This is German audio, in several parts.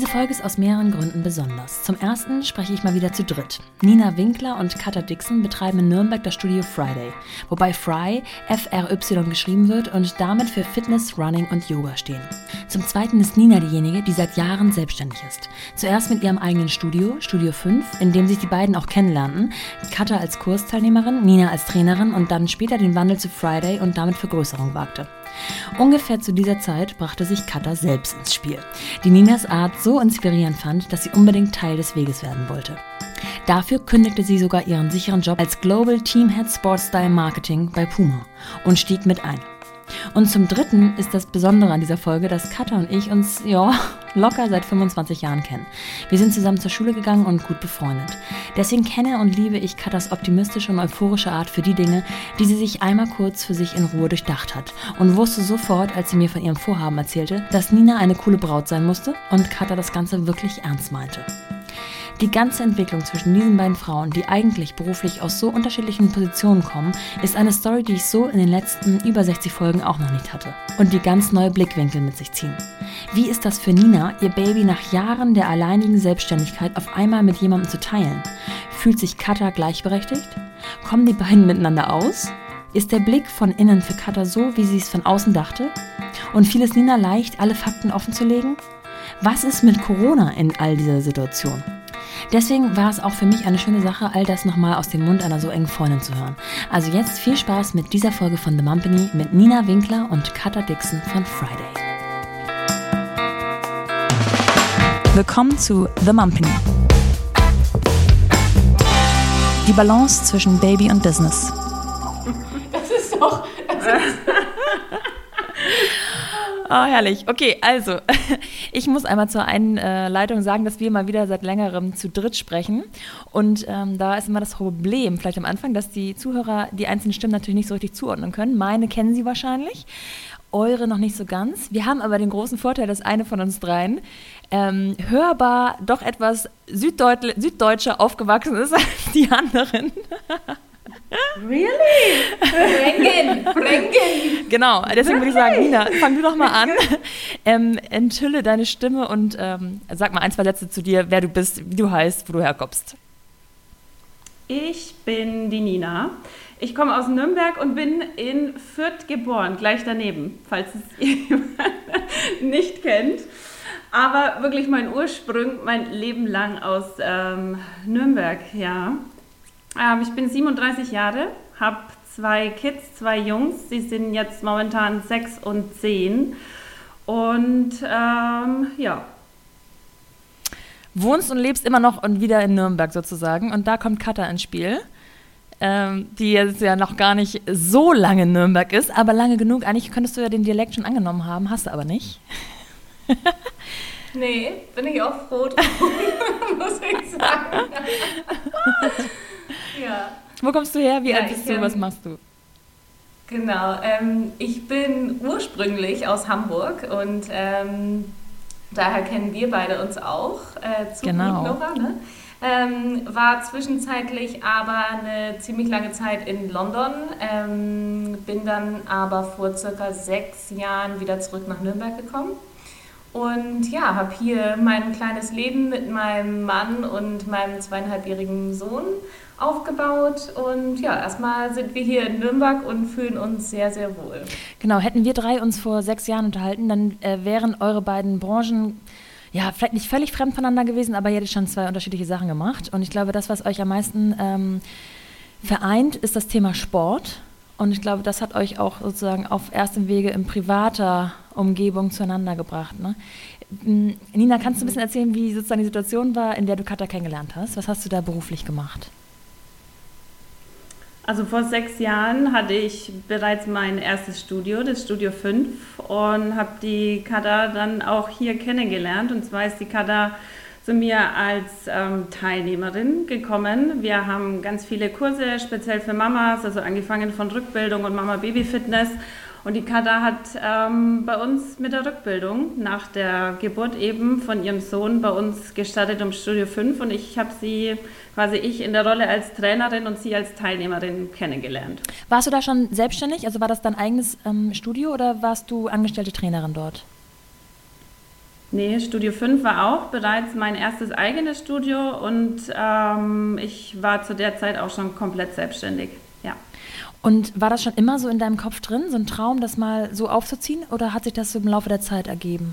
Folge ist aus mehreren Gründen besonders. Zum ersten spreche ich mal wieder zu dritt. Nina Winkler und Katha Dixon betreiben in Nürnberg das Studio Friday, wobei Fry F-R-Y geschrieben wird und damit für Fitness, Running und Yoga stehen. Zum zweiten ist Nina diejenige, die seit Jahren selbstständig ist. Zuerst mit ihrem eigenen Studio, Studio 5, in dem sich die beiden auch kennenlernten. Katha als Kursteilnehmerin, Nina als Trainerin und dann später den Wandel zu Friday und damit Vergrößerung wagte. Ungefähr zu dieser Zeit brachte sich Katha selbst ins Spiel, die Ninas Art so inspirierend fand, dass sie unbedingt Teil des Weges werden wollte. Dafür kündigte sie sogar ihren sicheren Job als Global Team Head Sports Style Marketing bei Puma und stieg mit ein. Und zum dritten ist das Besondere an dieser Folge, dass Katha und ich uns, locker seit 25 Jahren kennen. Wir sind zusammen zur Schule gegangen und gut befreundet. Deswegen kenne und liebe ich Kathas optimistische und euphorische Art für die Dinge, die sie sich einmal kurz für sich in Ruhe durchdacht hat und wusste sofort, als sie mir von ihrem Vorhaben erzählte, dass Nina eine coole Braut sein musste und Katha das Ganze wirklich ernst meinte. Die ganze Entwicklung zwischen diesen beiden Frauen, die eigentlich beruflich aus so unterschiedlichen Positionen kommen, ist eine Story, die ich so in den letzten über 60 Folgen auch noch nicht hatte. Und die ganz neue Blickwinkel mit sich ziehen. Wie ist das für Nina, ihr Baby nach Jahren der alleinigen Selbstständigkeit auf einmal mit jemandem zu teilen? Fühlt sich Katha gleichberechtigt? Kommen die beiden miteinander aus? Ist der Blick von innen für Katha so, wie sie es von außen dachte? Und fiel es Nina leicht, alle Fakten offenzulegen? Was ist mit Corona in all dieser Situation? Deswegen war es auch für mich eine schöne Sache, all das nochmal aus dem Mund einer so engen Freundin zu hören. Also jetzt viel Spaß mit dieser Folge von The Mumpany mit Nina Winkler und Katha Dixon von Friday. Willkommen zu The Mumpany. Die Balance zwischen Baby und Business. Das ist doch... Oh, herrlich. Okay, also, ich muss einmal zur Einleitung sagen, dass wir mal wieder seit längerem zu dritt sprechen. Und da ist immer das Problem, vielleicht am Anfang, dass die Zuhörer die einzelnen Stimmen natürlich nicht so richtig zuordnen können. Meine kennen sie wahrscheinlich, eure noch nicht so ganz. Wir haben aber den großen Vorteil, dass eine von uns dreien hörbar doch etwas süddeutscher aufgewachsen ist als die anderen. Really? Franken. Genau, deswegen würde ich sagen, Nina, fang du doch mal an. Enthülle deine Stimme und sag mal ein, zwei Sätze zu dir, wer du bist, wie du heißt, wo du herkommst. Ich bin die Nina. Ich komme aus Nürnberg und bin in Fürth geboren, gleich daneben, falls es jemand nicht kennt. Aber wirklich mein Ursprung, mein Leben lang aus Nürnberg, ja. Ich bin 37 Jahre, habe 2 Kids, 2 Jungs. Sie sind jetzt momentan 6 und 10. Und ja. Wohnst und lebst immer noch und wieder in Nürnberg sozusagen. Und da kommt Katha ins Spiel, die jetzt ja noch gar nicht so lange in Nürnberg ist, aber lange genug. Eigentlich könntest du ja den Dialekt schon angenommen haben, hast du aber nicht. Nee, bin ich auch froh drum, muss ich sagen. Ja. Wo kommst du her? Wie alt bist du? Was machst du? Genau, ich bin ursprünglich aus Hamburg und daher kennen wir beide uns auch. Genau. Nora, ne? War zwischenzeitlich aber eine ziemlich lange Zeit in London, bin dann aber vor circa 6 Jahren wieder zurück nach Nürnberg gekommen. Und ja, habe hier mein kleines Leben mit meinem Mann und meinem 2,5-jährigen Sohn aufgebaut. Und ja, erstmal sind wir hier in Nürnberg und fühlen uns sehr, sehr wohl. Genau, hätten wir 3 uns vor 6 Jahren unterhalten, dann wären eure beiden Branchen ja vielleicht nicht völlig fremd voneinander gewesen, aber ihr hättet schon 2 unterschiedliche Sachen gemacht. Und ich glaube, das, was euch am meisten vereint, ist das Thema Sport. Und ich glaube, das hat euch auch sozusagen auf erstem Wege in privater Umgebung zueinander gebracht. Ne? Nina, kannst du ein bisschen erzählen, wie sozusagen die Situation war, in der du Katha kennengelernt hast? Was hast du da beruflich gemacht? Also vor 6 Jahren hatte ich bereits mein erstes Studio, das Studio 5, und habe die Katha dann auch hier kennengelernt. Und zwar ist die Katha zu mir als Teilnehmerin gekommen. Wir haben ganz viele Kurse, speziell für Mamas, also angefangen von Rückbildung und Mama-Baby-Fitness. Und die Katha hat bei uns mit der Rückbildung nach der Geburt eben von ihrem Sohn bei uns gestartet um Studio 5. Und ich habe sie quasi in der Rolle als Trainerin und sie als Teilnehmerin kennengelernt. Warst du da schon selbstständig? Also war das dein eigenes Studio oder warst du angestellte Trainerin dort? Nee, Studio 5 war auch bereits mein erstes eigenes Studio und ich war zu der Zeit auch schon komplett selbstständig. Ja. Und war das schon immer so in deinem Kopf drin, so ein Traum, das mal so aufzuziehen, oder hat sich das so im Laufe der Zeit ergeben?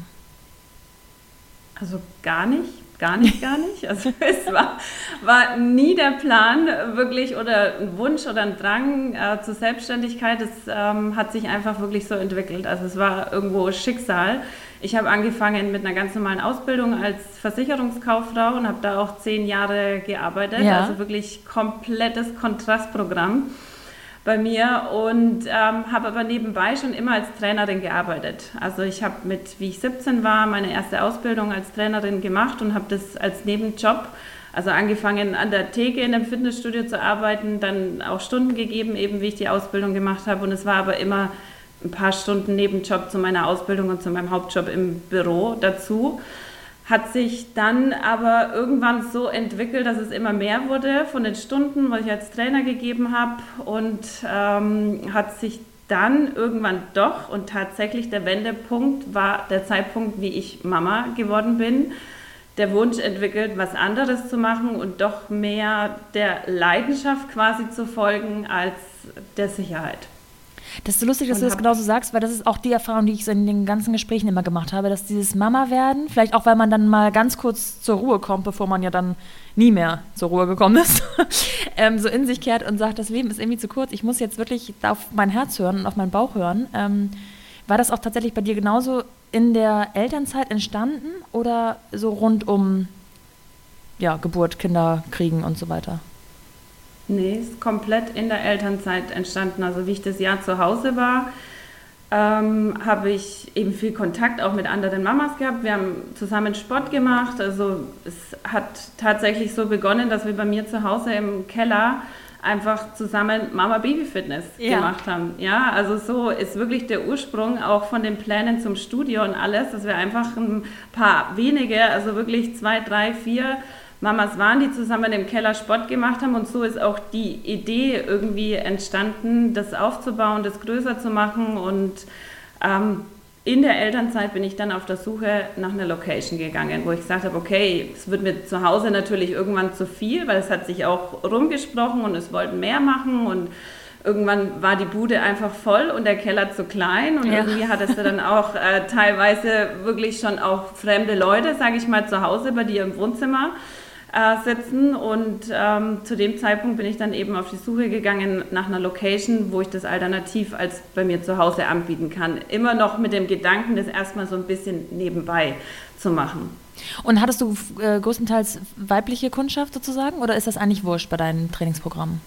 Also gar nicht, gar nicht, gar nicht. Also es war nie der Plan wirklich oder ein Wunsch oder ein Drang zur Selbstständigkeit. Es hat sich einfach wirklich so entwickelt. Also es war irgendwo Schicksal. Ich habe angefangen mit einer ganz normalen Ausbildung als Versicherungskauffrau und habe da auch 10 Jahre gearbeitet. Ja. Also wirklich komplettes Kontrastprogramm bei mir und habe aber nebenbei schon immer als Trainerin gearbeitet. Also ich habe wie ich 17 war, meine erste Ausbildung als Trainerin gemacht und habe das als Nebenjob, also angefangen an der Theke in einem Fitnessstudio zu arbeiten, dann auch Stunden gegeben, eben wie ich die Ausbildung gemacht habe und es war aber immer ein paar Stunden Nebenjob zu meiner Ausbildung und zu meinem Hauptjob im Büro dazu. Hat sich dann aber irgendwann so entwickelt, dass es immer mehr wurde von den Stunden, was ich als Trainer gegeben habe und hat sich dann irgendwann doch und tatsächlich der Wendepunkt war der Zeitpunkt, wie ich Mama geworden bin, der Wunsch entwickelt, was anderes zu machen und doch mehr der Leidenschaft quasi zu folgen als der Sicherheit. Das ist so lustig, dass du das genauso sagst, weil das ist auch die Erfahrung, die ich so in den ganzen Gesprächen immer gemacht habe, dass dieses Mama-Werden, vielleicht auch, weil man dann mal ganz kurz zur Ruhe kommt, bevor man ja dann nie mehr zur Ruhe gekommen ist, so in sich kehrt und sagt, das Leben ist irgendwie zu kurz, ich muss jetzt wirklich auf mein Herz hören und auf meinen Bauch hören. War das auch tatsächlich bei dir genauso in der Elternzeit entstanden oder so rund um Geburt, Kinder kriegen und so weiter? Nee, ist komplett in der Elternzeit entstanden. Also wie ich das Jahr zu Hause war, habe ich eben viel Kontakt auch mit anderen Mamas gehabt. Wir haben zusammen Sport gemacht. Also es hat tatsächlich so begonnen, dass wir bei mir zu Hause im Keller einfach zusammen Mama-Baby-Fitness gemacht haben. Ja, also so ist wirklich der Ursprung auch von den Plänen zum Studio und alles, dass wir einfach ein paar wenige, also wirklich 2, 3, 4 Mamas waren, die zusammen im Keller Sport gemacht haben und so ist auch die Idee irgendwie entstanden, das aufzubauen, das größer zu machen und in der Elternzeit bin ich dann auf der Suche nach einer Location gegangen, wo ich gesagt habe, okay, es wird mir zu Hause natürlich irgendwann zu viel, weil es hat sich auch rumgesprochen und es wollten mehr machen und irgendwann war die Bude einfach voll und der Keller zu klein und irgendwie hattest du dann auch teilweise wirklich schon auch fremde Leute, sage ich mal, zu Hause bei dir im Wohnzimmer sitzen und zu dem Zeitpunkt bin ich dann eben auf die Suche gegangen nach einer Location, wo ich das alternativ als bei mir zu Hause anbieten kann. Immer noch mit dem Gedanken, das erstmal so ein bisschen nebenbei zu machen. Und hattest du größtenteils weibliche Kundschaft sozusagen oder ist das eigentlich wurscht bei deinen Trainingsprogrammen?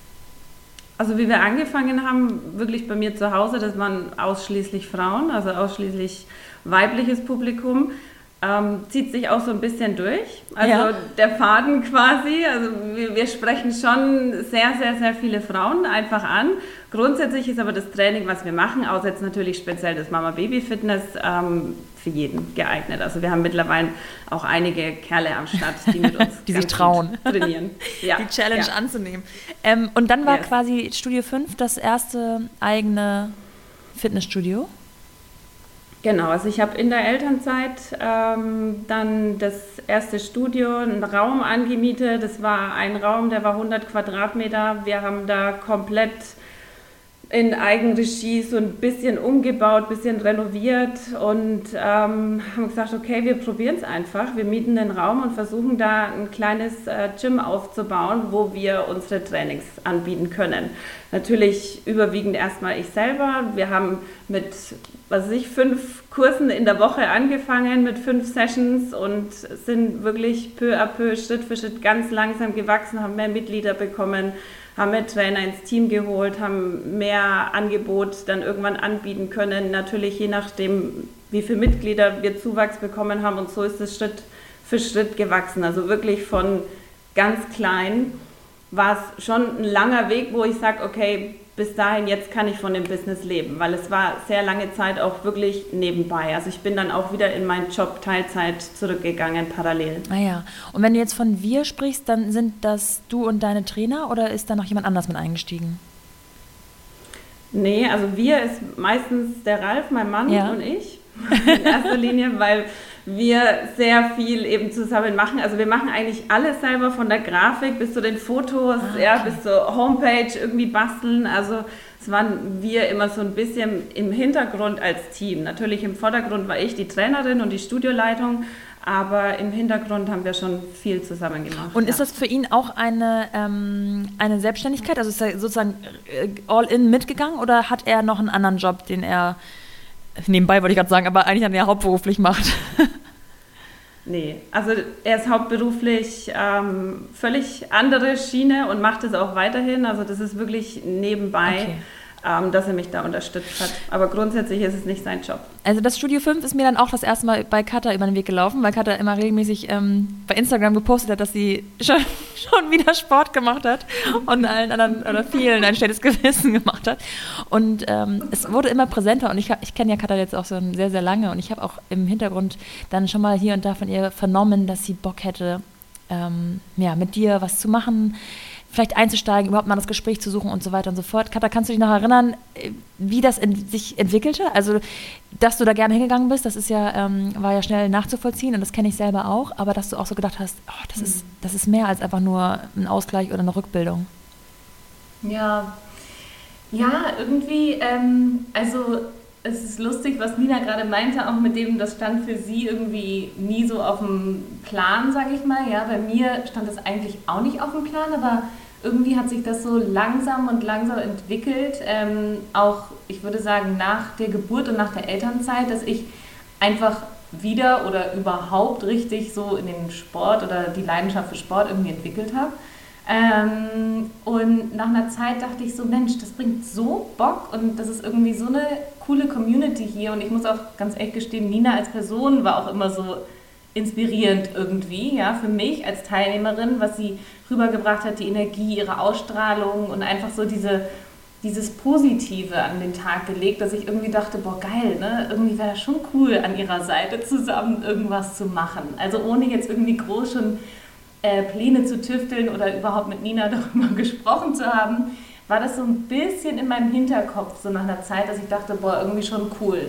Also wie wir angefangen haben, wirklich bei mir zu Hause, das waren ausschließlich Frauen, also ausschließlich weibliches Publikum. Zieht sich auch so ein bisschen durch, also der Faden quasi, also wir sprechen schon sehr, sehr, sehr viele Frauen einfach an. Grundsätzlich ist aber das Training, was wir machen, außer jetzt natürlich speziell das Mama-Baby-Fitness, für jeden geeignet. Also wir haben mittlerweile auch einige Kerle am Start, die mit uns die sich trauen, trainieren. Ja. Die Challenge anzunehmen. Und dann war quasi Studio 5 das erste eigene Fitnessstudio? Genau, also ich habe in der Elternzeit dann das erste Studio, einen Raum angemietet. Das war ein Raum, der war 100 Quadratmeter. Wir haben da komplett in Eigenregie so ein bisschen umgebaut, ein bisschen renoviert und haben gesagt, okay, wir probieren es einfach. Wir mieten den Raum und versuchen da ein kleines Gym aufzubauen, wo wir unsere Trainings anbieten können. Natürlich überwiegend erstmal ich selber. Wir haben mit 5 Kursen in der Woche angefangen, mit 5 Sessions und sind wirklich peu à peu, Schritt für Schritt ganz langsam gewachsen, haben mehr Mitglieder bekommen, haben mehr Trainer ins Team geholt, haben mehr Angebot dann irgendwann anbieten können. Natürlich je nachdem, wie viele Mitglieder wir Zuwachs bekommen haben und so ist es Schritt für Schritt gewachsen. Also wirklich von ganz klein war es schon ein langer Weg, wo ich sage, okay, bis dahin, jetzt kann ich von dem Business leben, weil es war sehr lange Zeit auch wirklich nebenbei. Also ich bin dann auch wieder in meinen Job Teilzeit zurückgegangen, parallel. Ah ja, und wenn du jetzt von wir sprichst, dann sind das du und deine Trainer oder ist da noch jemand anders mit eingestiegen? Nee, also wir ist meistens der Ralf, mein Mann und ich in erster Linie, weil wir sehr viel eben zusammen machen. Also wir machen eigentlich alles selber, von der Grafik bis zu den Fotos, bis zur Homepage irgendwie basteln. Also es waren wir immer so ein bisschen im Hintergrund als Team. Natürlich im Vordergrund war ich die Trainerin und die Studioleitung, aber im Hintergrund haben wir schon viel zusammen gemacht. Und ist das für ihn auch eine Selbstständigkeit? Also ist er sozusagen all in mitgegangen oder hat er noch einen anderen Job, den er nebenbei, wollte ich gerade sagen, aber eigentlich dann ja hauptberuflich macht? Nee, also er ist hauptberuflich völlig andere Schiene und macht es auch weiterhin. Also das ist wirklich nebenbei, dass er mich da unterstützt hat. Aber grundsätzlich ist es nicht sein Job. Also das Studio 5 ist mir dann auch das erste Mal bei Katha über den Weg gelaufen, weil Katha immer regelmäßig bei Instagram gepostet hat, dass sie schon wieder Sport gemacht hat und allen anderen oder vielen ein schlechtes Gewissen gemacht hat. Und es wurde immer präsenter und ich kenne ja Katha jetzt auch schon sehr, sehr lange und ich habe auch im Hintergrund dann schon mal hier und da von ihr vernommen, dass sie Bock hätte, mit dir was zu machen, vielleicht einzusteigen, überhaupt mal das Gespräch zu suchen und so weiter und so fort. Katha, kannst du dich noch erinnern, wie das sich entwickelte? Also, dass du da gerne hingegangen bist, das ist ja, war ja schnell nachzuvollziehen und das kenne ich selber auch, aber dass du auch so gedacht hast, das ist mehr als einfach nur ein Ausgleich oder eine Rückbildung. Ja, irgendwie, also es ist lustig, was Nina gerade meinte, auch mit dem, das stand für sie irgendwie nie so auf dem Plan, sage ich mal. Ja, bei mir stand das eigentlich auch nicht auf dem Plan, aber irgendwie hat sich das so langsam entwickelt. Auch, ich würde sagen, nach der Geburt und nach der Elternzeit, dass ich einfach wieder oder überhaupt richtig so in den Sport oder die Leidenschaft für Sport irgendwie entwickelt habe. Und nach einer Zeit dachte ich so, Mensch, das bringt so Bock und das ist irgendwie so eine coole Community hier und ich muss auch ganz ehrlich gestehen, Nina als Person war auch immer so inspirierend irgendwie, ja, für mich als Teilnehmerin, was sie rübergebracht hat, die Energie, ihre Ausstrahlung und einfach so dieses Positive an den Tag gelegt, dass ich irgendwie dachte, boah, geil, ne? Irgendwie wäre das schon cool, an ihrer Seite zusammen irgendwas zu machen. Also ohne jetzt irgendwie groß schon Pläne zu tüfteln oder überhaupt mit Nina darüber gesprochen zu haben, war das so ein bisschen in meinem Hinterkopf, so nach einer Zeit, dass ich dachte, boah, irgendwie schon cool.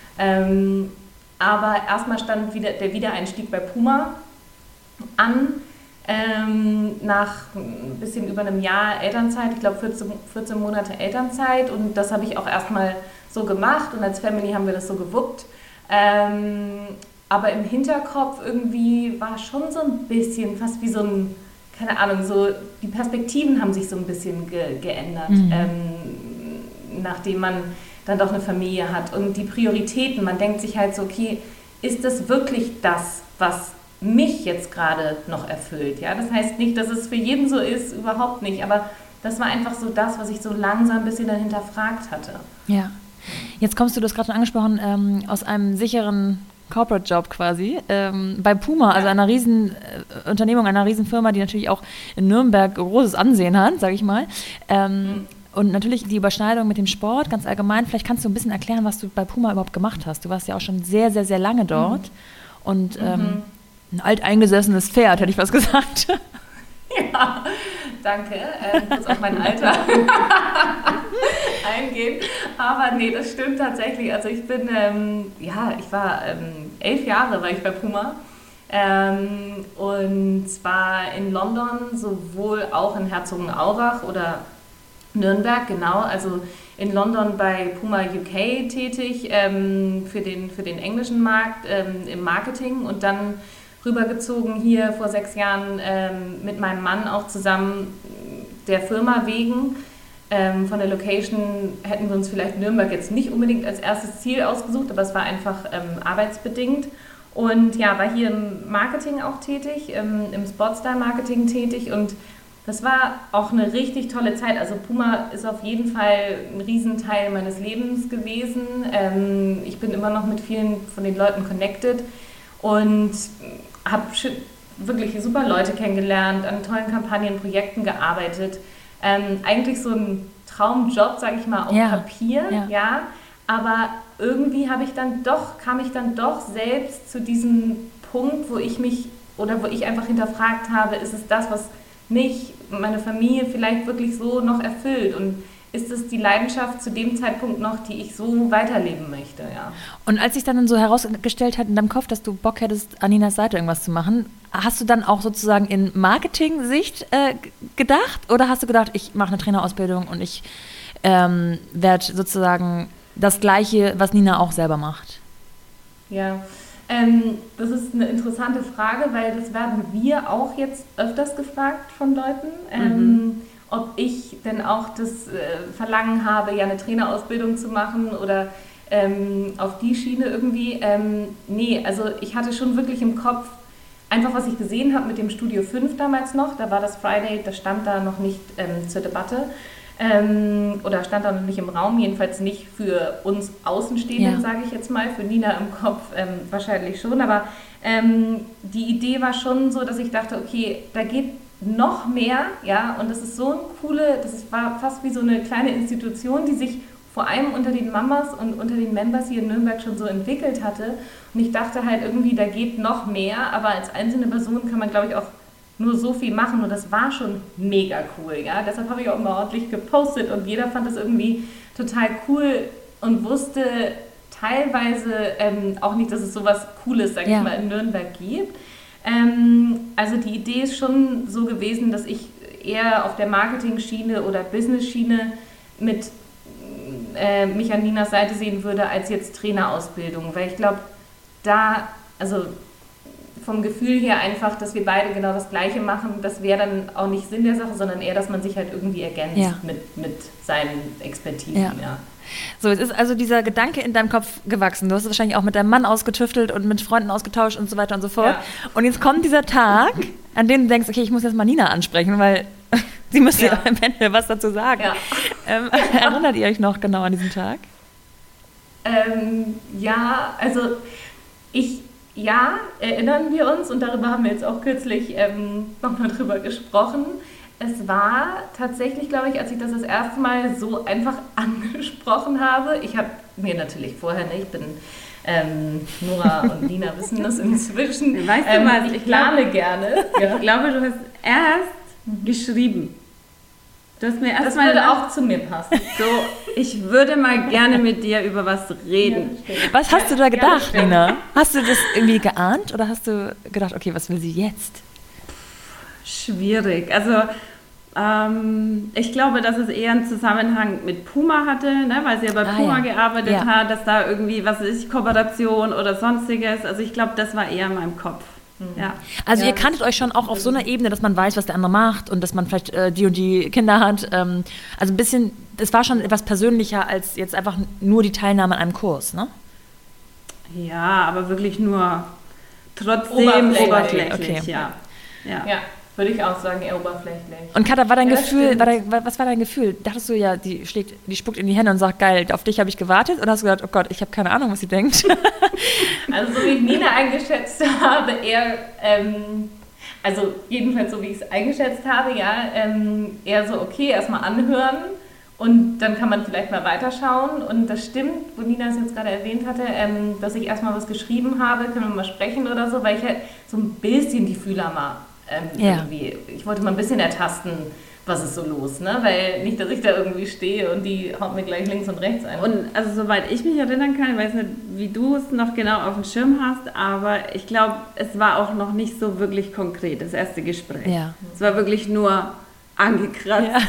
Aber erstmal stand der Wiedereinstieg bei Puma an, nach ein bisschen über einem Jahr Elternzeit, ich glaube 14 Monate Elternzeit und das habe ich auch erstmal so gemacht und als Family haben wir das so gewuppt. Aber im Hinterkopf irgendwie war schon so ein bisschen, fast wie so ein, keine Ahnung, so die Perspektiven haben sich so ein bisschen geändert, nachdem man dann doch eine Familie hat. Und die Prioritäten, man denkt sich halt so, okay, ist das wirklich das, was mich jetzt gerade noch erfüllt? Ja? Das heißt nicht, dass es für jeden so ist, überhaupt nicht, aber das war einfach so das, was ich so langsam ein bisschen dann hinterfragt hatte. Ja, jetzt kommst du, das gerade schon angesprochen, aus einem sicheren Corporate-Job quasi, bei Puma, also einer riesen Unternehmung, einer riesen Firma, die natürlich auch in Nürnberg großes Ansehen hat, sage ich mal. Und natürlich die Überschneidung mit dem Sport, ganz allgemein. Vielleicht kannst du ein bisschen erklären, was du bei Puma überhaupt gemacht hast. Du warst ja auch schon sehr, sehr, sehr lange dort und ein alteingesessenes Pferd, hätte ich was gesagt. Ja, danke. Kurz auf mein Alter eingehen. Aber nee, das stimmt tatsächlich. Also ich bin, ich war 11 Jahre war ich bei Puma. Und zwar in London, sowohl auch in Herzogenaurach oder Nürnberg, genau. Also in London bei Puma UK tätig, für den englischen Markt im Marketing und dann rübergezogen hier vor 6 Jahren mit meinem Mann auch zusammen der Firma wegen. Von der Location hätten wir uns vielleicht Nürnberg jetzt nicht unbedingt als erstes Ziel ausgesucht, aber es war einfach arbeitsbedingt. Und ja, war hier im Marketing auch tätig, im Sportstyle-Marketing tätig und das war auch eine richtig tolle Zeit. Also Puma ist auf jeden Fall ein Riesenteil meines Lebens gewesen. Ich bin immer noch mit vielen von den Leuten connected und habe wirklich super Leute kennengelernt, an tollen Kampagnen, Projekten gearbeitet. Eigentlich so ein Traumjob, sage ich mal, auf Papier, ja. Aber irgendwie kam ich dann doch selbst zu diesem Punkt, wo ich einfach hinterfragt habe, ist es das, was mich, meine Familie vielleicht wirklich so noch erfüllt. Und ist es die Leidenschaft zu dem Zeitpunkt noch, die ich so weiterleben möchte, ja. Und als sich dann so herausgestellt hat in deinem Kopf, dass du Bock hättest, an Ninas Seite irgendwas zu machen, hast du dann auch sozusagen in Marketing-Sicht gedacht? Oder hast du gedacht, ich mache eine Trainerausbildung und ich werde sozusagen das Gleiche, was Nina auch selber macht? Ja, das ist eine interessante Frage, weil das werden wir auch jetzt öfters gefragt von Leuten, ob ich denn auch das Verlangen habe, ja eine Trainerausbildung zu machen oder auf die Schiene irgendwie. Nee, also ich hatte schon wirklich im Kopf, einfach was ich gesehen habe mit dem Studio 5 damals noch, da war das Friday, das stand da noch nicht zur Debatte. Oder stand da noch nicht im Raum, jedenfalls nicht für uns Außenstehenden, sage ich jetzt mal, für Nina im Kopf wahrscheinlich schon, aber die Idee war schon so, dass ich dachte, okay, da geht noch mehr, ja, und das ist so eine coole, war fast wie so eine kleine Institution, die sich vor allem unter den Mamas und unter den Members hier in Nürnberg schon so entwickelt hatte, und ich dachte halt irgendwie, da geht noch mehr, aber als einzelne Person kann man, glaube ich, auch nur so viel machen, und das war schon mega cool, ja, deshalb habe ich auch immer ordentlich gepostet und jeder fand das irgendwie total cool und wusste teilweise auch nicht, dass es sowas Cooles, sag ich mal, in Nürnberg gibt. Also die Idee ist schon so gewesen, dass ich eher auf der Marketing-Schiene oder Business-Schiene mit mich an Ninas Seite sehen würde, als jetzt Trainerausbildung, weil ich glaube, also vom Gefühl her einfach, dass wir beide genau das Gleiche machen, das wäre dann auch nicht Sinn der Sache, sondern eher, dass man sich halt irgendwie ergänzt mit seinen Expertisen. Ja. So, es ist also dieser Gedanke in deinem Kopf gewachsen. Du hast es wahrscheinlich auch mit deinem Mann ausgetüftelt und mit Freunden ausgetauscht und so weiter und so fort. Ja. Und jetzt kommt dieser Tag, an dem du denkst, okay, ich muss jetzt mal Nina ansprechen, weil sie müsste ja am Ende was dazu sagen. Ja. Erinnert ihr euch noch genau an diesen Tag? Erinnern wir uns, und darüber haben wir jetzt auch kürzlich nochmal drüber gesprochen. Es war tatsächlich, glaube ich, als ich das erste Mal so einfach angesprochen habe, ich habe mir natürlich vorher nicht, Nora und Nina wissen das inzwischen, weißt du was, ich plane gerne. Ja. Ich glaube, du hast erst geschrieben. Das würde auch zu mir passen. So, ich würde mal gerne mit dir über was reden. Ja, was hast du da gedacht, Nina? Hast du das irgendwie geahnt oder hast du gedacht, okay, was will sie jetzt? Schwierig. Also ich glaube, dass es eher einen Zusammenhang mit Puma hatte, ne? Weil sie ja bei Puma gearbeitet hat, dass da irgendwie, Kooperation oder sonstiges. Also ich glaube, das war eher in meinem Kopf. Ja. Also ihr kanntet euch schon auch auf so einer Ebene, dass man weiß, was der andere macht und dass man vielleicht die und die Kinder hat. Also ein bisschen, das war schon etwas persönlicher als jetzt einfach nur die Teilnahme an einem Kurs, ne? Ja, aber wirklich nur trotzdem oberflächlich, okay. Ja, würde ich auch sagen, eher oberflächlich. Und Katha, was war dein Gefühl? Dachtest du ja, die spuckt in die Hände und sagt, geil, auf dich habe ich gewartet? Oder hast du gedacht, oh Gott, ich habe keine Ahnung, was sie denkt? Also so wie ich Nina eingeschätzt habe, eher, also jedenfalls so wie ich es eingeschätzt habe, eher so, okay, erstmal anhören und dann kann man vielleicht mal weiterschauen. Und das stimmt, wo Nina es jetzt gerade erwähnt hatte, dass ich erstmal was geschrieben habe, können wir mal sprechen oder so, weil ich halt so ein bisschen die Fühler mal irgendwie, ich wollte mal ein bisschen ertasten, was ist so los, ne? Weil nicht, dass ich da irgendwie stehe und die haut mir gleich links und rechts ein. Und also soweit ich mich erinnern kann, ich weiß nicht, wie du es noch genau auf dem Schirm hast, aber ich glaube, es war auch noch nicht so wirklich konkret, das erste Gespräch. Ja. Es war wirklich nur angekratzt.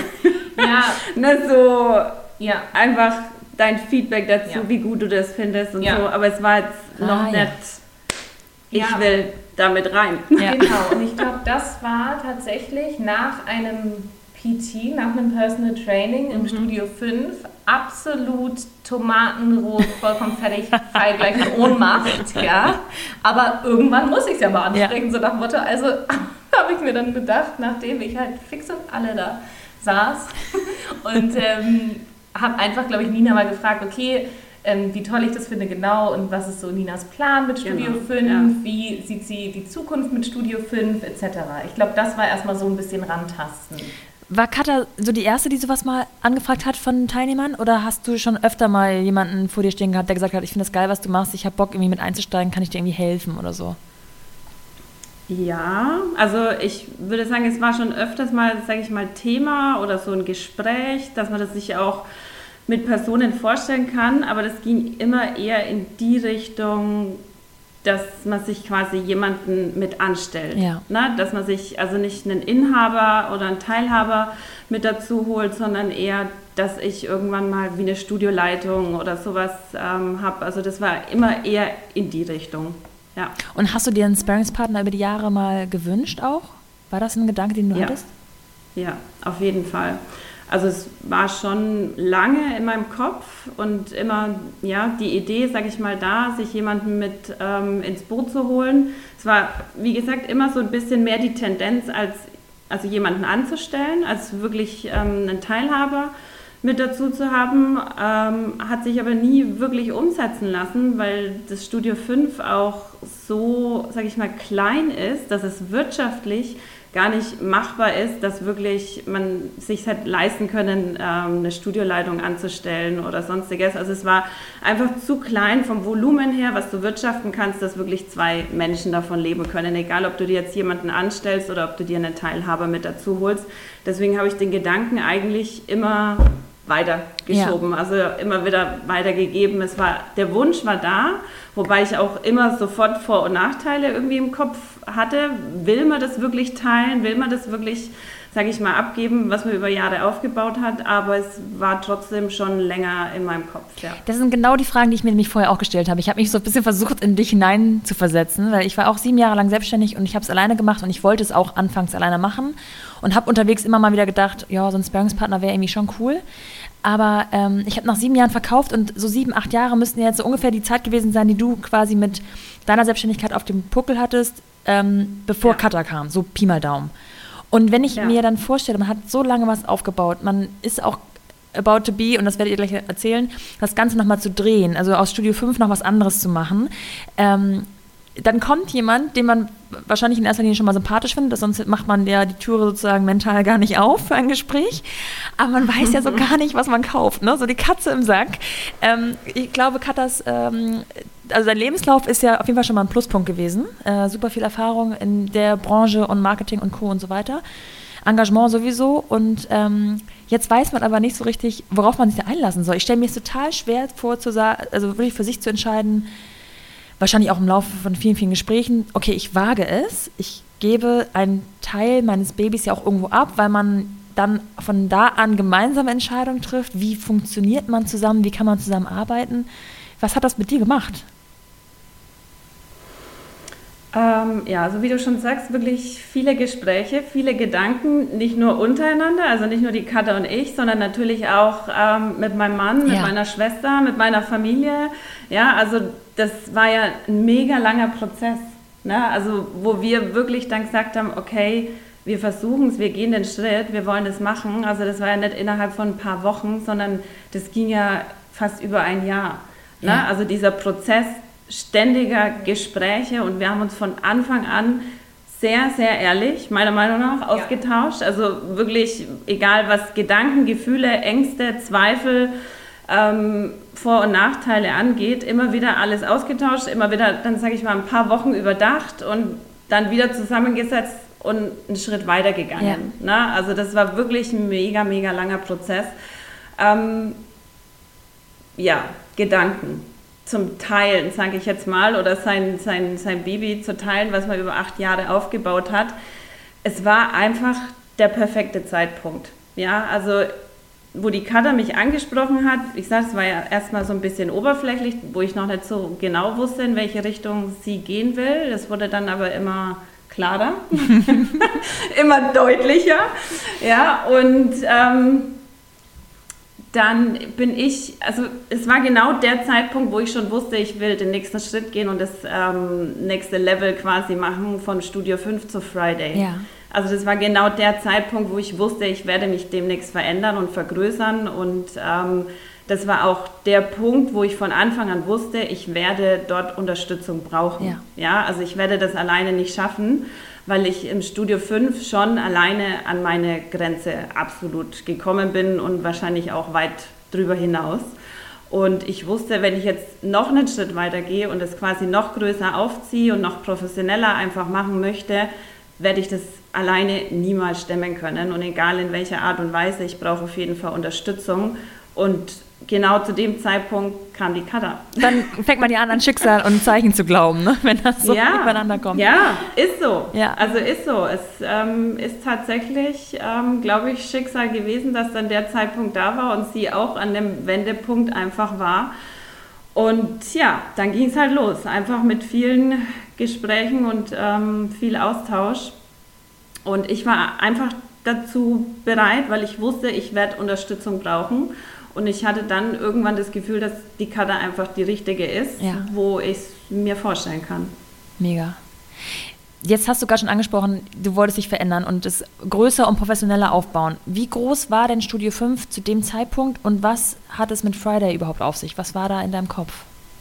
Ja. Einfach dein Feedback dazu, wie gut du das findest und so, aber es war jetzt noch nicht, ich will damit rein. Ja. Genau, und ich glaube, das war tatsächlich nach einem PT, nach einem Personal Training im Studio 5, absolut tomatenrot, vollkommen fertig, fall gleich in Ohnmacht, ja. Aber irgendwann muss ich es ja mal ansprechen, so nach dem Motto, also habe ich mir dann gedacht, nachdem ich halt fix und alle da saß und habe einfach, glaube ich, Nina mal gefragt, okay, wie toll ich das finde genau und was ist so Ninas Plan mit Studio 5, wie sieht sie die Zukunft mit Studio 5 etc. Ich glaube, das war erstmal so ein bisschen rantasten. War Katha so die Erste, die sowas mal angefragt hat von Teilnehmern oder hast du schon öfter mal jemanden vor dir stehen gehabt, der gesagt hat, ich finde das geil, was du machst, ich habe Bock irgendwie mit einzusteigen, kann ich dir irgendwie helfen oder so? Ja, also ich würde sagen, es war schon öfters mal, sage ich mal, Thema oder so ein Gespräch, dass man das sich auch mit Personen vorstellen kann, aber das ging immer eher in die Richtung, dass man sich quasi jemanden mit anstellt. Ja. Ne? Dass man sich also nicht einen Inhaber oder einen Teilhaber mit dazu holt, sondern eher, dass ich irgendwann mal wie eine Studioleitung oder sowas habe. Also das war immer eher in die Richtung. Ja. Und hast du dir einen Sparringspartner über die Jahre mal gewünscht auch? War das ein Gedanke, den du hattest? Ja, auf jeden Fall. Also es war schon lange in meinem Kopf und immer die Idee, sage ich mal, da, sich jemanden mit ins Boot zu holen. Es war, wie gesagt, immer so ein bisschen mehr die Tendenz, also jemanden anzustellen, als wirklich einen Teilhaber mit dazu zu haben, hat sich aber nie wirklich umsetzen lassen, weil das Studio 5 auch so, sage ich mal, klein ist, dass es wirtschaftlich gar nicht machbar ist, dass wirklich man sich halt leisten können, eine Studioleitung anzustellen oder sonstiges. Also es war einfach zu klein vom Volumen her, was du wirtschaften kannst, dass wirklich 2 Menschen davon leben können, egal ob du dir jetzt jemanden anstellst oder ob du dir einen Teilhaber mit dazu holst. Deswegen habe ich den Gedanken eigentlich immer weitergeschoben, also immer wieder weitergegeben. Der Wunsch war da, wobei ich auch immer sofort Vor- und Nachteile irgendwie im Kopf hatte. Will man das wirklich teilen? Will man das wirklich, sage ich mal, abgeben, was man über Jahre aufgebaut hat? Aber es war trotzdem schon länger in meinem Kopf, ja. Das sind genau die Fragen, die ich mir nämlich vorher auch gestellt habe. Ich habe mich so ein bisschen versucht, in dich hinein zu versetzen, weil ich war auch 7 Jahre lang selbstständig und ich habe es alleine gemacht und ich wollte es auch anfangs alleine machen und habe unterwegs immer mal wieder gedacht, ja, so ein Sparringspartner wäre irgendwie schon cool. Aber ich habe nach 7 Jahren verkauft und so 7, 8 Jahre müssten jetzt so ungefähr die Zeit gewesen sein, die du quasi mit deiner Selbstständigkeit auf dem Puckel hattest, bevor Cutter kam, so Pi mal Daumen. Und wenn ich mir dann vorstelle, man hat so lange was aufgebaut, man ist auch about to be, und das werdet ihr gleich erzählen, das Ganze nochmal zu drehen, also aus Studio 5 noch was anderes zu machen, dann kommt jemand, den man wahrscheinlich in erster Linie schon mal sympathisch findet, sonst macht man ja die Türe sozusagen mental gar nicht auf für ein Gespräch, aber man weiß ja so gar nicht, was man kauft, ne? So die Katze im Sack. Ich glaube, Katas, also sein Lebenslauf ist ja auf jeden Fall schon mal ein Pluspunkt gewesen, super viel Erfahrung in der Branche und Marketing und Co. und so weiter, Engagement sowieso, und jetzt weiß man aber nicht so richtig, worauf man sich da einlassen soll. Ich stelle mir es total schwer vor, also wirklich für sich zu entscheiden, wahrscheinlich auch im Laufe von vielen, vielen Gesprächen, okay, ich wage es, ich gebe einen Teil meines Babys ja auch irgendwo ab, weil man dann von da an gemeinsame Entscheidungen trifft. Wie funktioniert man zusammen, wie kann man zusammenarbeiten? Was hat das mit dir gemacht? Also wie du schon sagst, wirklich viele Gespräche, viele Gedanken, nicht nur untereinander, also nicht nur die Katha und ich, sondern natürlich auch mit meinem Mann, mit meiner Schwester, mit meiner Familie. Ja, also das war ja ein mega langer Prozess, ne? Also wo wir wirklich dann gesagt haben, okay, wir versuchen es, wir gehen den Schritt, wir wollen das machen. Also das war ja nicht innerhalb von ein paar Wochen, sondern das ging ja fast über ein Jahr. Ne? Ja. Also dieser Prozess ständiger Gespräche, und wir haben uns von Anfang an sehr, sehr ehrlich, meiner Meinung nach, ausgetauscht. Also wirklich, egal was Gedanken, Gefühle, Ängste, Zweifel, Vor- und Nachteile angeht, immer wieder alles ausgetauscht, immer wieder, dann sage ich mal, ein paar Wochen überdacht und dann wieder zusammengesetzt und einen Schritt weitergegangen. Ja. Ne? Also das war wirklich ein mega, mega langer Prozess. Gedanken zum Teilen, sage ich jetzt mal, oder sein Baby zu teilen, was man über 8 Jahre aufgebaut hat. Es war einfach der perfekte Zeitpunkt. Ja, also wo die Katha mich angesprochen hat, ich sage, es war ja erstmal so ein bisschen oberflächlich, wo ich noch nicht so genau wusste, in welche Richtung sie gehen will. Das wurde dann aber immer klarer, immer deutlicher. Ja, und dann bin ich, also es war genau der Zeitpunkt, wo ich schon wusste, ich will den nächsten Schritt gehen und das nächste Level quasi machen von Studio 5 zu Friday. Ja. Also das war genau der Zeitpunkt, wo ich wusste, ich werde mich demnächst verändern und vergrößern, und das war auch der Punkt, wo ich von Anfang an wusste, ich werde dort Unterstützung brauchen. Ja. Ja, also ich werde das alleine nicht schaffen, weil ich im Studio 5 schon alleine an meine Grenze absolut gekommen bin und wahrscheinlich auch weit drüber hinaus. Und ich wusste, wenn ich jetzt noch einen Schritt weiter gehe und es quasi noch größer aufziehe und noch professioneller einfach machen möchte, werde ich das alleine niemals stemmen können. Und egal in welcher Art und Weise, ich brauche auf jeden Fall Unterstützung. Und genau zu dem Zeitpunkt kam die Kata. Dann fängt man ja an Schicksal und Zeichen zu glauben, ne? Wenn das so übereinander kommt. Ja, ist so. Ja. Also ist so. Es ist tatsächlich, glaube ich, Schicksal gewesen, dass dann der Zeitpunkt da war und sie auch an dem Wendepunkt einfach war. Und ja, dann ging es halt los. Einfach mit vielen Gesprächen und viel Austausch. Und ich war einfach dazu bereit, weil ich wusste, ich werde Unterstützung brauchen. Und ich hatte dann irgendwann das Gefühl, dass die Kata einfach die richtige ist, wo ich es mir vorstellen kann. Mega. Jetzt hast du gerade schon angesprochen, du wolltest dich verändern und es größer und professioneller aufbauen. Wie groß war denn Studio 5 zu dem Zeitpunkt und was hat es mit Friday überhaupt auf sich? Was war da in deinem Kopf?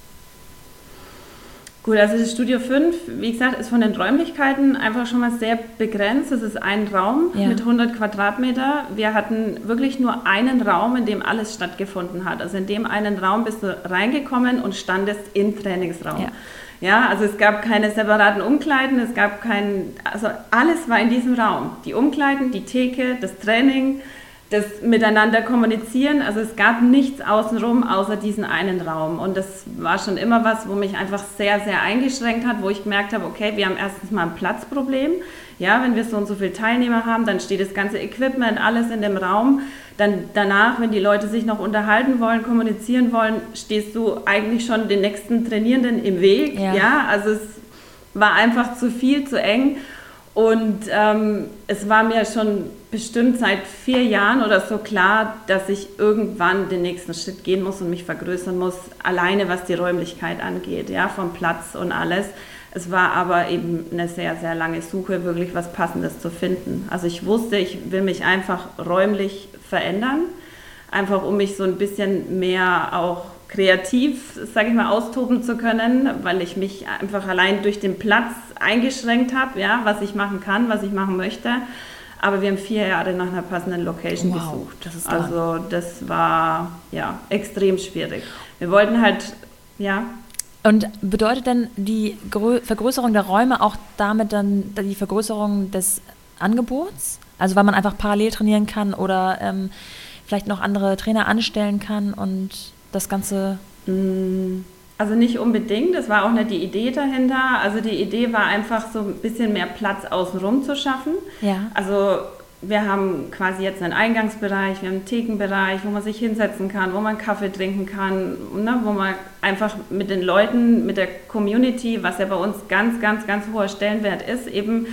Gut, also das Studio 5, wie gesagt, ist von den Räumlichkeiten einfach schon mal sehr begrenzt. Es ist ein Raum mit 100 Quadratmeter. Wir hatten wirklich nur einen Raum, in dem alles stattgefunden hat. Also in dem einen Raum bist du reingekommen und standest im Trainingsraum. Ja, also es gab keine separaten Umkleiden, es gab also alles war in diesem Raum. Die Umkleiden, die Theke, das Training, das Miteinander kommunizieren, also es gab nichts außenrum außer diesen einen Raum und das war schon immer was, wo mich einfach sehr, sehr eingeschränkt hat, wo ich gemerkt habe, okay, wir haben erstens mal ein Platzproblem, ja, wenn wir so und so viele Teilnehmer haben, dann steht das ganze Equipment, alles in dem Raum, dann danach, wenn die Leute sich noch unterhalten wollen, kommunizieren wollen, stehst du eigentlich schon den nächsten Trainierenden im Weg, ja, also es war einfach zu viel, zu eng. Und es war mir schon bestimmt seit 4 Jahren oder so klar, dass ich irgendwann den nächsten Schritt gehen muss und mich vergrößern muss, alleine was die Räumlichkeit angeht, ja, vom Platz und alles. Es war aber eben eine sehr, sehr lange Suche, wirklich was Passendes zu finden. Also ich wusste, ich will mich einfach räumlich verändern, einfach um mich so ein bisschen mehr auch kreativ, sage ich mal, austoben zu können, weil ich mich einfach allein durch den Platz eingeschränkt habe, ja, was ich machen kann, was ich machen möchte. Aber wir haben 4 Jahre nach einer passenden Location gesucht. Das ist also das war ja extrem schwierig. Wir wollten halt, ja. Und bedeutet denn die Vergrößerung der Räume auch damit dann die Vergrößerung des Angebots? Also weil man einfach parallel trainieren kann oder vielleicht noch andere Trainer anstellen kann und das Ganze? Also nicht unbedingt, das war auch nicht die Idee dahinter. Also die Idee war einfach so ein bisschen mehr Platz außenrum zu schaffen. Ja. Also wir haben quasi jetzt einen Eingangsbereich, wir haben einen Thekenbereich, wo man sich hinsetzen kann, wo man Kaffee trinken kann, ne, wo man einfach mit den Leuten, mit der Community, was ja bei uns ganz, ganz, ganz hoher Stellenwert ist, eben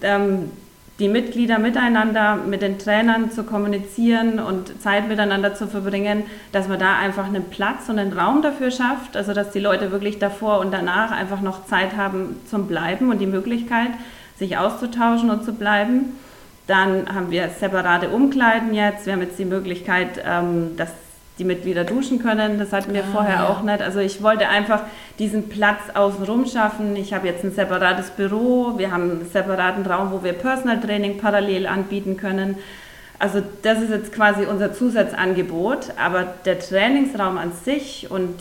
die Mitglieder miteinander, mit den Trainern zu kommunizieren und Zeit miteinander zu verbringen, dass man da einfach einen Platz und einen Raum dafür schafft, also dass die Leute wirklich davor und danach einfach noch Zeit haben zum Bleiben und die Möglichkeit, sich auszutauschen und zu bleiben. Dann haben wir separate Umkleiden jetzt, wir haben jetzt die Möglichkeit, dass die Mitglieder duschen können, das hatten wir vorher auch nicht. Also ich wollte einfach diesen Platz außenrum schaffen. Ich habe jetzt ein separates Büro, wir haben einen separaten Raum, wo wir Personal Training parallel anbieten können. Also das ist jetzt quasi unser Zusatzangebot, aber der Trainingsraum an sich und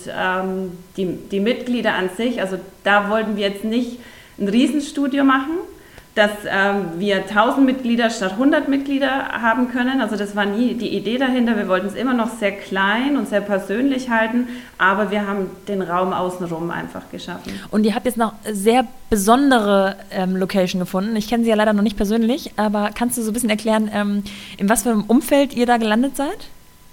die Mitglieder an sich, also da wollten wir jetzt nicht ein Riesenstudio machen, dass wir 1000 Mitglieder statt 100 Mitglieder haben können. Also das war nie die Idee dahinter. Wir wollten es immer noch sehr klein und sehr persönlich halten, aber wir haben den Raum außenrum einfach geschaffen. Und ihr habt jetzt noch sehr besondere Location gefunden. Ich kenne sie ja leider noch nicht persönlich, aber kannst du so ein bisschen erklären, in was für einem Umfeld ihr da gelandet seid?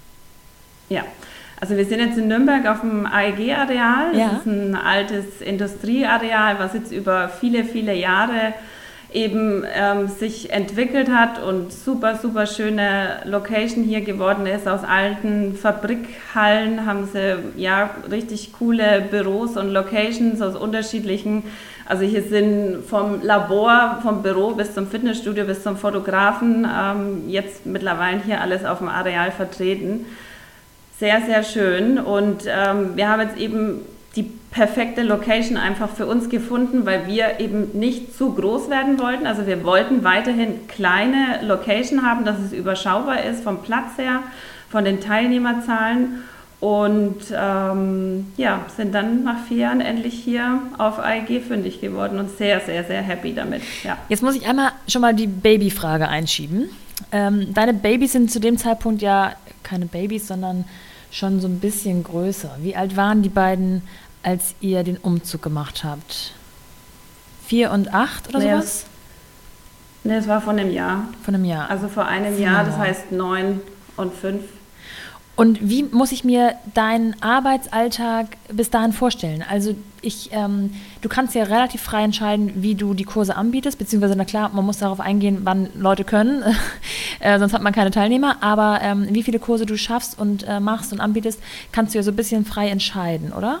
Ja. Also wir sind jetzt in Nürnberg auf dem AEG-Areal. Das ist ein altes Industrieareal, was jetzt über viele, viele Jahre eben sich entwickelt hat und super, super schöne Location hier geworden ist. Aus alten Fabrikhallen haben sie ja richtig coole Büros und Locations aus unterschiedlichen, also hier sind vom Labor, vom Büro bis zum Fitnessstudio bis zum Fotografen jetzt mittlerweile hier alles auf dem Areal vertreten. Sehr, sehr schön und wir haben jetzt eben die perfekte Location einfach für uns gefunden, weil wir eben nicht zu groß werden wollten. Also wir wollten weiterhin kleine Location haben, dass es überschaubar ist vom Platz her, von den Teilnehmerzahlen Und sind dann nach 4 Jahren endlich hier auf AEG fündig geworden und sehr, sehr, sehr happy damit. Ja. Jetzt muss ich einmal schon mal die Babyfrage einschieben. Deine Babys sind zu dem Zeitpunkt ja keine Babys, sondern schon so ein bisschen größer. Wie alt waren die beiden, als ihr den Umzug gemacht habt? 4 und 8 oder sowas? Nee, es war von einem Jahr. Von einem Jahr. Also vor einem Jahr, das heißt 9 und 5. Und wie muss ich mir deinen Arbeitsalltag bis dahin vorstellen? Also du kannst ja relativ frei entscheiden, wie du die Kurse anbietest, beziehungsweise, na klar, man muss darauf eingehen, wann Leute können, sonst hat man keine Teilnehmer, aber wie viele Kurse du schaffst und machst und anbietest, kannst du ja so ein bisschen frei entscheiden, oder?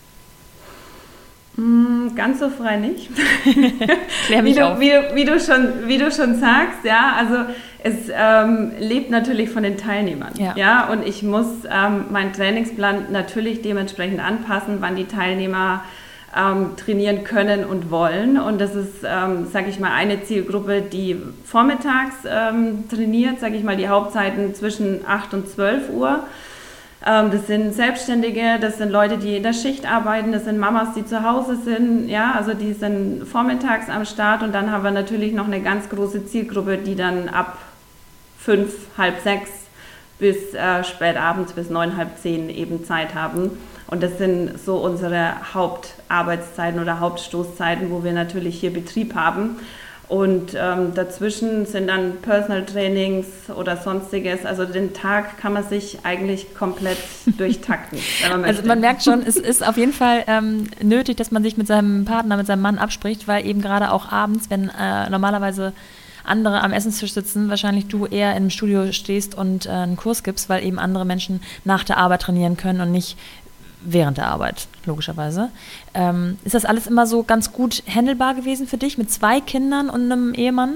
Ganz so frei nicht. Klär mich auf. Wie du schon sagst, ja, also es lebt natürlich von den Teilnehmern. Ja, und ich muss meinen Trainingsplan natürlich dementsprechend anpassen, wann die Teilnehmer trainieren können und wollen. Und das ist, sage ich mal, eine Zielgruppe, die vormittags trainiert, sage ich mal, die Hauptzeiten zwischen 8 und 12 Uhr. Das sind Selbstständige, das sind Leute, die in der Schicht arbeiten, das sind Mamas, die zu Hause sind, ja, also die sind vormittags am Start und dann haben wir natürlich noch eine ganz große Zielgruppe, die dann ab 5, halb 6 bis spät abends bis 9, halb 10 eben Zeit haben. Und das sind so unsere Hauptarbeitszeiten oder Hauptstoßzeiten, wo wir natürlich hier Betrieb haben. Und dazwischen sind dann Personal Trainings oder sonstiges. Also den Tag kann man sich eigentlich komplett durchtakten, wenn man möchte. Also man merkt schon, es ist auf jeden Fall nötig, dass man sich mit seinem Partner, mit seinem Mann abspricht, weil eben gerade auch abends, wenn normalerweise andere am Essenstisch sitzen, wahrscheinlich du eher im Studio stehst und einen Kurs gibst, weil eben andere Menschen nach der Arbeit trainieren können und nicht während der Arbeit, logischerweise. Ist das alles immer so ganz gut handelbar gewesen für dich mit 2 Kindern und einem Ehemann?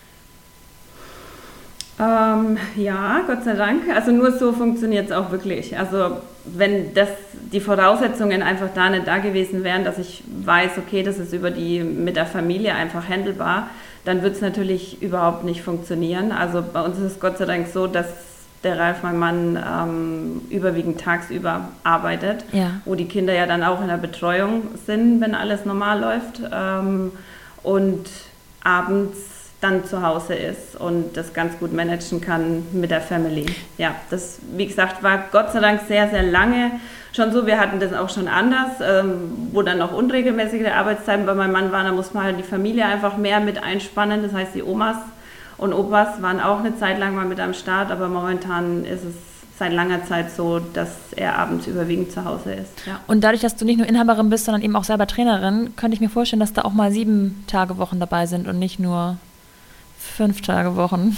Ja, Gott sei Dank. Also nur so funktioniert es auch wirklich. Also wenn die Voraussetzungen einfach nicht da gewesen wären, dass ich weiß, okay, das ist mit der Familie einfach handelbar, dann wird es natürlich überhaupt nicht funktionieren. Also bei uns ist es Gott sei Dank so, dass der Ralf, mein Mann, überwiegend tagsüber arbeitet, wo die Kinder ja dann auch in der Betreuung sind, wenn alles normal läuft, und abends dann zu Hause ist und das ganz gut managen kann mit der Family. Ja, das, wie gesagt, war Gott sei Dank sehr, sehr lange schon so. Wir hatten das auch schon anders, wo dann noch unregelmäßige Arbeitszeiten bei meinem Mann waren. Da muss man halt die Familie einfach mehr mit einspannen, das heißt die Omas und Opas waren auch eine Zeit lang mal mit am Start, aber momentan ist es seit langer Zeit so, dass er abends überwiegend zu Hause ist. Ja. Und dadurch, dass du nicht nur Inhaberin bist, sondern eben auch selber Trainerin, könnte ich mir vorstellen, dass da auch mal 7-Tage-Wochen dabei sind und nicht nur 5-Tage-Wochen.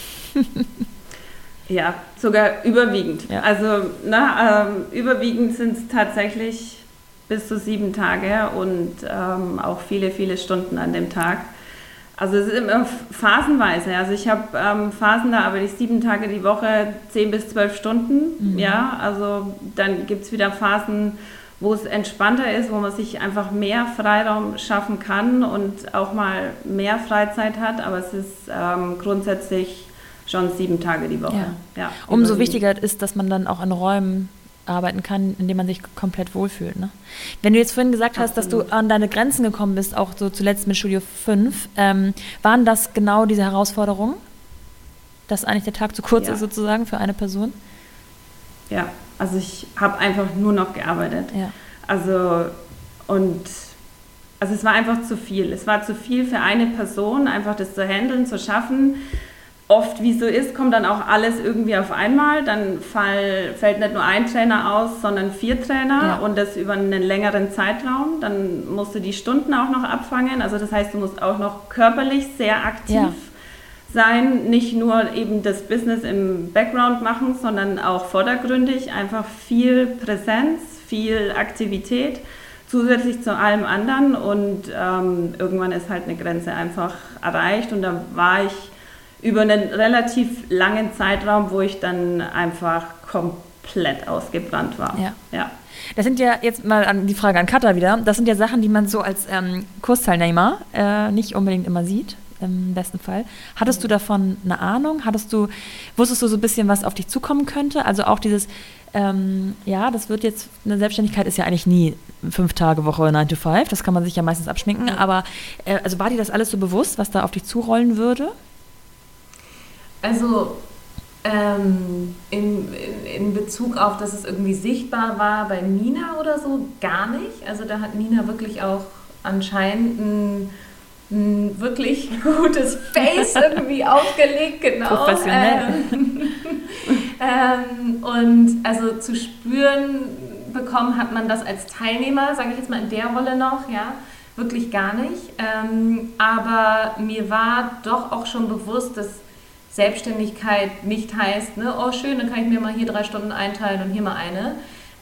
Ja, sogar überwiegend. Ja. Also überwiegend sind es tatsächlich bis zu 7 Tage und auch viele, viele Stunden an dem Tag. Also es ist immer phasenweise. Also ich habe Phasen, da arbeite ich 7 Tage die Woche, 10 bis 12 Stunden. Mhm. Ja, also dann gibt es wieder Phasen, wo es entspannter ist, wo man sich einfach mehr Freiraum schaffen kann und auch mal mehr Freizeit hat. Aber es ist grundsätzlich schon 7 Tage die Woche. Ja. Umso wichtiger ist, dass man dann auch in Räumen arbeiten kann, in dem man sich komplett wohlfühlt. Ne? Wenn du jetzt vorhin gesagt hast, dass du an deine Grenzen gekommen bist, auch so zuletzt mit Studio 5, waren das genau diese Herausforderungen? Dass eigentlich der Tag zu kurz ist sozusagen für eine Person? Ja, also ich habe einfach nur noch gearbeitet. Ja. Also es war einfach zu viel. Es war zu viel für eine Person, einfach das zu handeln, zu schaffen. Oft, wie es so ist, kommt dann auch alles irgendwie auf einmal. Dann fällt nicht nur ein Trainer aus, sondern 4 Trainer und das über einen längeren Zeitraum. Dann musst du die Stunden auch noch abfangen. Also das heißt, du musst auch noch körperlich sehr aktiv sein. Nicht nur eben das Business im Background machen, sondern auch vordergründig. Einfach viel Präsenz, viel Aktivität, zusätzlich zu allem anderen. Und irgendwann ist halt eine Grenze einfach erreicht. Und da war ich über einen relativ langen Zeitraum, wo ich dann einfach komplett ausgebrannt war. Ja. Das sind ja jetzt mal die Frage an Katha wieder, das sind ja Sachen, die man so als Kursteilnehmer nicht unbedingt immer sieht. im besten Fall. Hattest du davon eine Ahnung? Wusstest du so ein bisschen, was auf dich zukommen könnte? Also auch dieses, das wird jetzt, eine Selbstständigkeit ist ja eigentlich nie 5-Tage-Woche 9 to 5, das kann man sich ja meistens abschminken, aber also war dir das alles so bewusst, was da auf dich zurollen würde? Also in Bezug auf, dass es irgendwie sichtbar war bei Nina oder so, gar nicht. Also da hat Nina wirklich auch anscheinend ein wirklich gutes Face irgendwie aufgelegt, genau. Professionell. Und also zu spüren bekommen hat man das als Teilnehmer, sage ich jetzt mal in der Rolle noch, ja, wirklich gar nicht. Aber mir war doch auch schon bewusst, dass Selbstständigkeit nicht heißt, ne, oh schön, dann kann ich mir mal hier 3 Stunden einteilen und hier mal eine.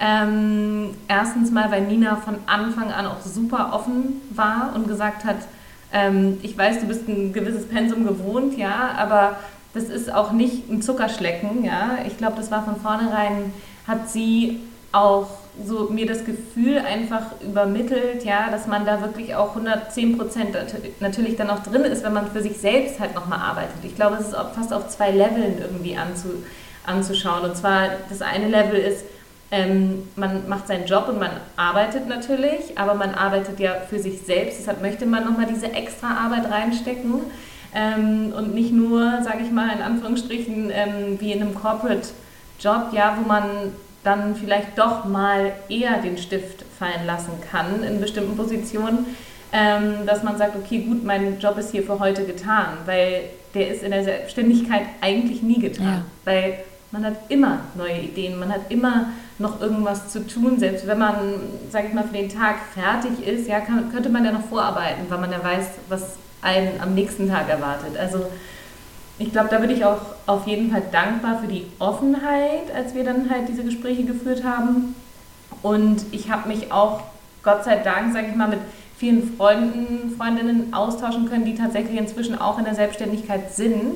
Erstens mal, weil Nina von Anfang an auch super offen war und gesagt hat, ich weiß, du bist ein gewisses Pensum gewohnt, ja, aber das ist auch nicht ein Zuckerschlecken, ja. Ich glaube, das war von vornherein, hat sie auch so mir das Gefühl einfach übermittelt, ja, dass man da wirklich auch 110% natürlich dann auch drin ist, wenn man für sich selbst halt nochmal arbeitet. Ich glaube, es ist auch fast auf 2 Leveln irgendwie anzuschauen. Und zwar, das eine Level ist, man macht seinen Job und man arbeitet natürlich, aber man arbeitet ja für sich selbst. Deshalb möchte man nochmal diese extra Arbeit reinstecken und nicht nur, sage ich mal, in Anführungsstrichen wie in einem Corporate-Job, ja, wo man dann vielleicht doch mal eher den Stift fallen lassen kann in bestimmten Positionen, dass man sagt, okay, gut, mein Job ist hier für heute getan, weil der ist in der Selbstständigkeit eigentlich nie getan, weil man hat immer neue Ideen, man hat immer noch irgendwas zu tun, selbst wenn man, sage ich mal, für den Tag fertig ist, ja, könnte man ja noch vorarbeiten, weil man ja weiß, was einen am nächsten Tag erwartet. Also ich glaube, da bin ich auch auf jeden Fall dankbar für die Offenheit, als wir dann halt diese Gespräche geführt haben. Und ich habe mich auch, Gott sei Dank, sage ich mal, mit vielen Freundinnen austauschen können, die tatsächlich inzwischen auch in der Selbstständigkeit sind,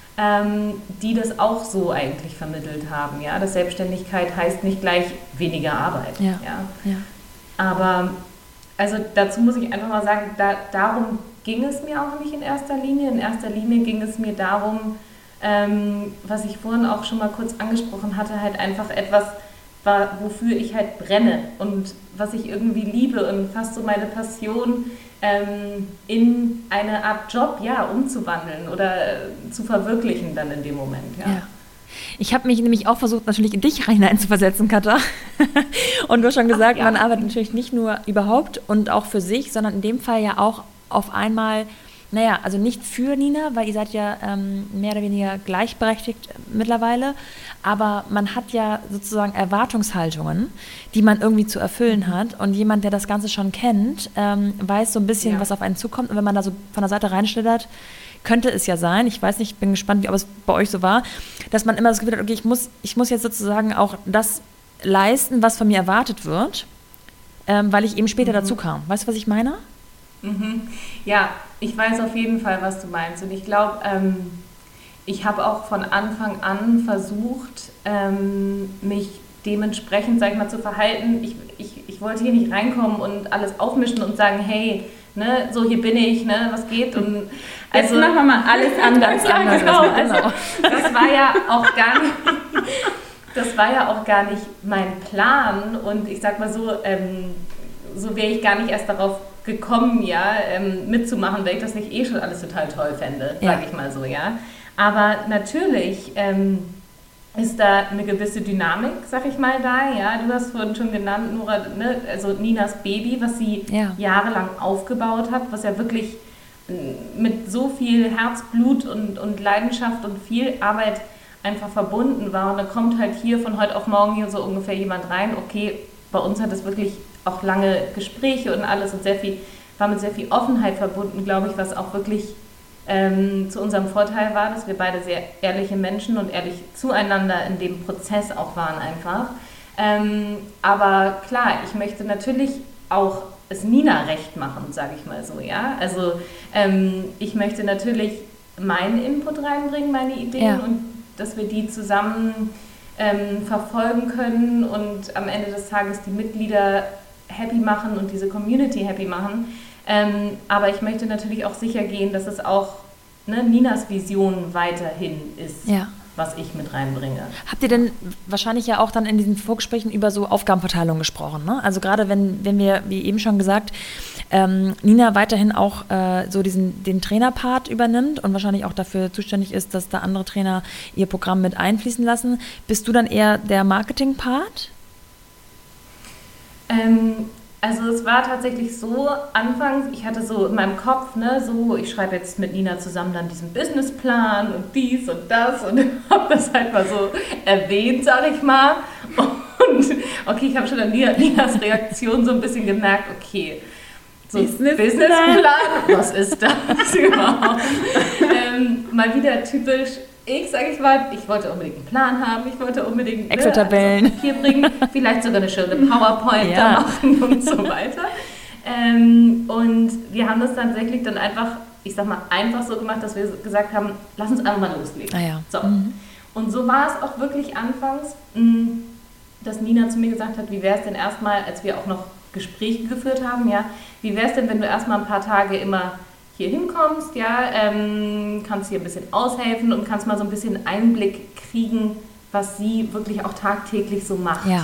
die das auch so eigentlich vermittelt haben. Ja? Dass Selbstständigkeit heißt nicht gleich weniger Arbeit. Ja. Aber also dazu muss ich einfach mal sagen, darum ging es mir auch nicht in erster Linie. In erster Linie ging es mir darum, was ich vorhin auch schon mal kurz angesprochen hatte, halt einfach etwas, wofür ich halt brenne und was ich irgendwie liebe und fast so meine Passion in eine Art Job, ja, umzuwandeln oder zu verwirklichen dann in dem Moment, ja. Ich habe mich nämlich auch versucht, natürlich in dich hineinzuversetzen, Katha. Und du hast schon gesagt, man arbeitet natürlich nicht nur überhaupt und auch für sich, sondern in dem Fall ja auch auf einmal, also nicht für Nina, weil ihr seid ja mehr oder weniger gleichberechtigt mittlerweile, aber man hat ja sozusagen Erwartungshaltungen, die man irgendwie zu erfüllen hat, und jemand, der das Ganze schon kennt, weiß so ein bisschen, was auf einen zukommt, und wenn man da so von der Seite reinschlittert, könnte es ja sein, ich weiß nicht, ich bin gespannt, ob es bei euch so war, dass man immer das Gefühl hat, okay, ich muss jetzt sozusagen auch das leisten, was von mir erwartet wird, weil ich eben später dazu kam. Weißt du, was ich meine? Ja, ich weiß auf jeden Fall, was du meinst, und ich glaube, ich habe auch von Anfang an versucht, mich dementsprechend, sag ich mal, zu verhalten. Ich wollte hier nicht reinkommen und alles aufmischen und sagen, hey, ne, so hier bin ich, ne, was geht, und also jetzt machen wir mal alles anders. Genau. Also, das war ja auch gar nicht mein Plan, und ich sag mal so, so wäre ich gar nicht erst darauf gekommen, ja, mitzumachen, weil ich das nicht schon alles total toll fände, sage ich mal so, ja. Aber natürlich ist da eine gewisse Dynamik, sag ich mal, da, ja. Du hast vorhin schon genannt, Nora, ne? Also Ninas Baby, was sie jahrelang aufgebaut hat, was ja wirklich mit so viel Herzblut und Leidenschaft und viel Arbeit einfach verbunden war. Und da kommt halt hier von heute auf morgen hier so ungefähr jemand rein, okay, bei uns hat es wirklich auch lange Gespräche und alles und war mit sehr viel Offenheit verbunden, glaube ich, was auch wirklich zu unserem Vorteil war, dass wir beide sehr ehrliche Menschen und ehrlich zueinander in dem Prozess auch waren einfach. Aber klar, ich möchte natürlich auch es Nina recht machen, sage ich mal so, ja. Also ich möchte natürlich meinen Input reinbringen, meine Ideen, und dass wir die zusammen verfolgen können und am Ende des Tages die Mitglieder happy machen und diese Community happy machen. Aber ich möchte natürlich auch sicher gehen, dass es auch Ninas Vision weiterhin ist, Ja. was ich mit reinbringe. Habt ihr denn wahrscheinlich ja auch dann in diesen Vorgesprächen über so Aufgabenverteilung gesprochen, ne? Also gerade wenn wir, wie eben schon gesagt, Nina weiterhin auch so den Trainerpart übernimmt und wahrscheinlich auch dafür zuständig ist, dass da andere Trainer ihr Programm mit einfließen lassen, bist du dann eher der Marketing-Part? Also es war tatsächlich so, anfangs, ich hatte so in meinem Kopf, ich schreibe jetzt mit Nina zusammen dann diesen Businessplan und dies und das und habe das halt mal so erwähnt, sage ich mal. Und okay, ich habe schon an Ninas Reaktion so ein bisschen gemerkt, okay, so Businessplan, was ist das überhaupt? Mal wieder typisch. Sage ich mal, ich wollte unbedingt einen Plan haben, ich wollte unbedingt Excel-Tabellen hier bringen, vielleicht sogar eine schöne PowerPoint da machen und so weiter. Und wir haben das tatsächlich dann einfach, einfach so gemacht, dass wir gesagt haben, lass uns einfach mal loslegen. Ah ja. So. Und so war es auch wirklich anfangs, dass Nina zu mir gesagt hat, wie wäre es denn erstmal, als wir auch noch Gespräche geführt haben, ja, wie wäre es denn, wenn du erstmal ein paar Tage immer hier hinkommst, ja, kannst hier ein bisschen aushelfen und kannst mal so ein bisschen Einblick kriegen, was sie wirklich auch tagtäglich so macht. Ja.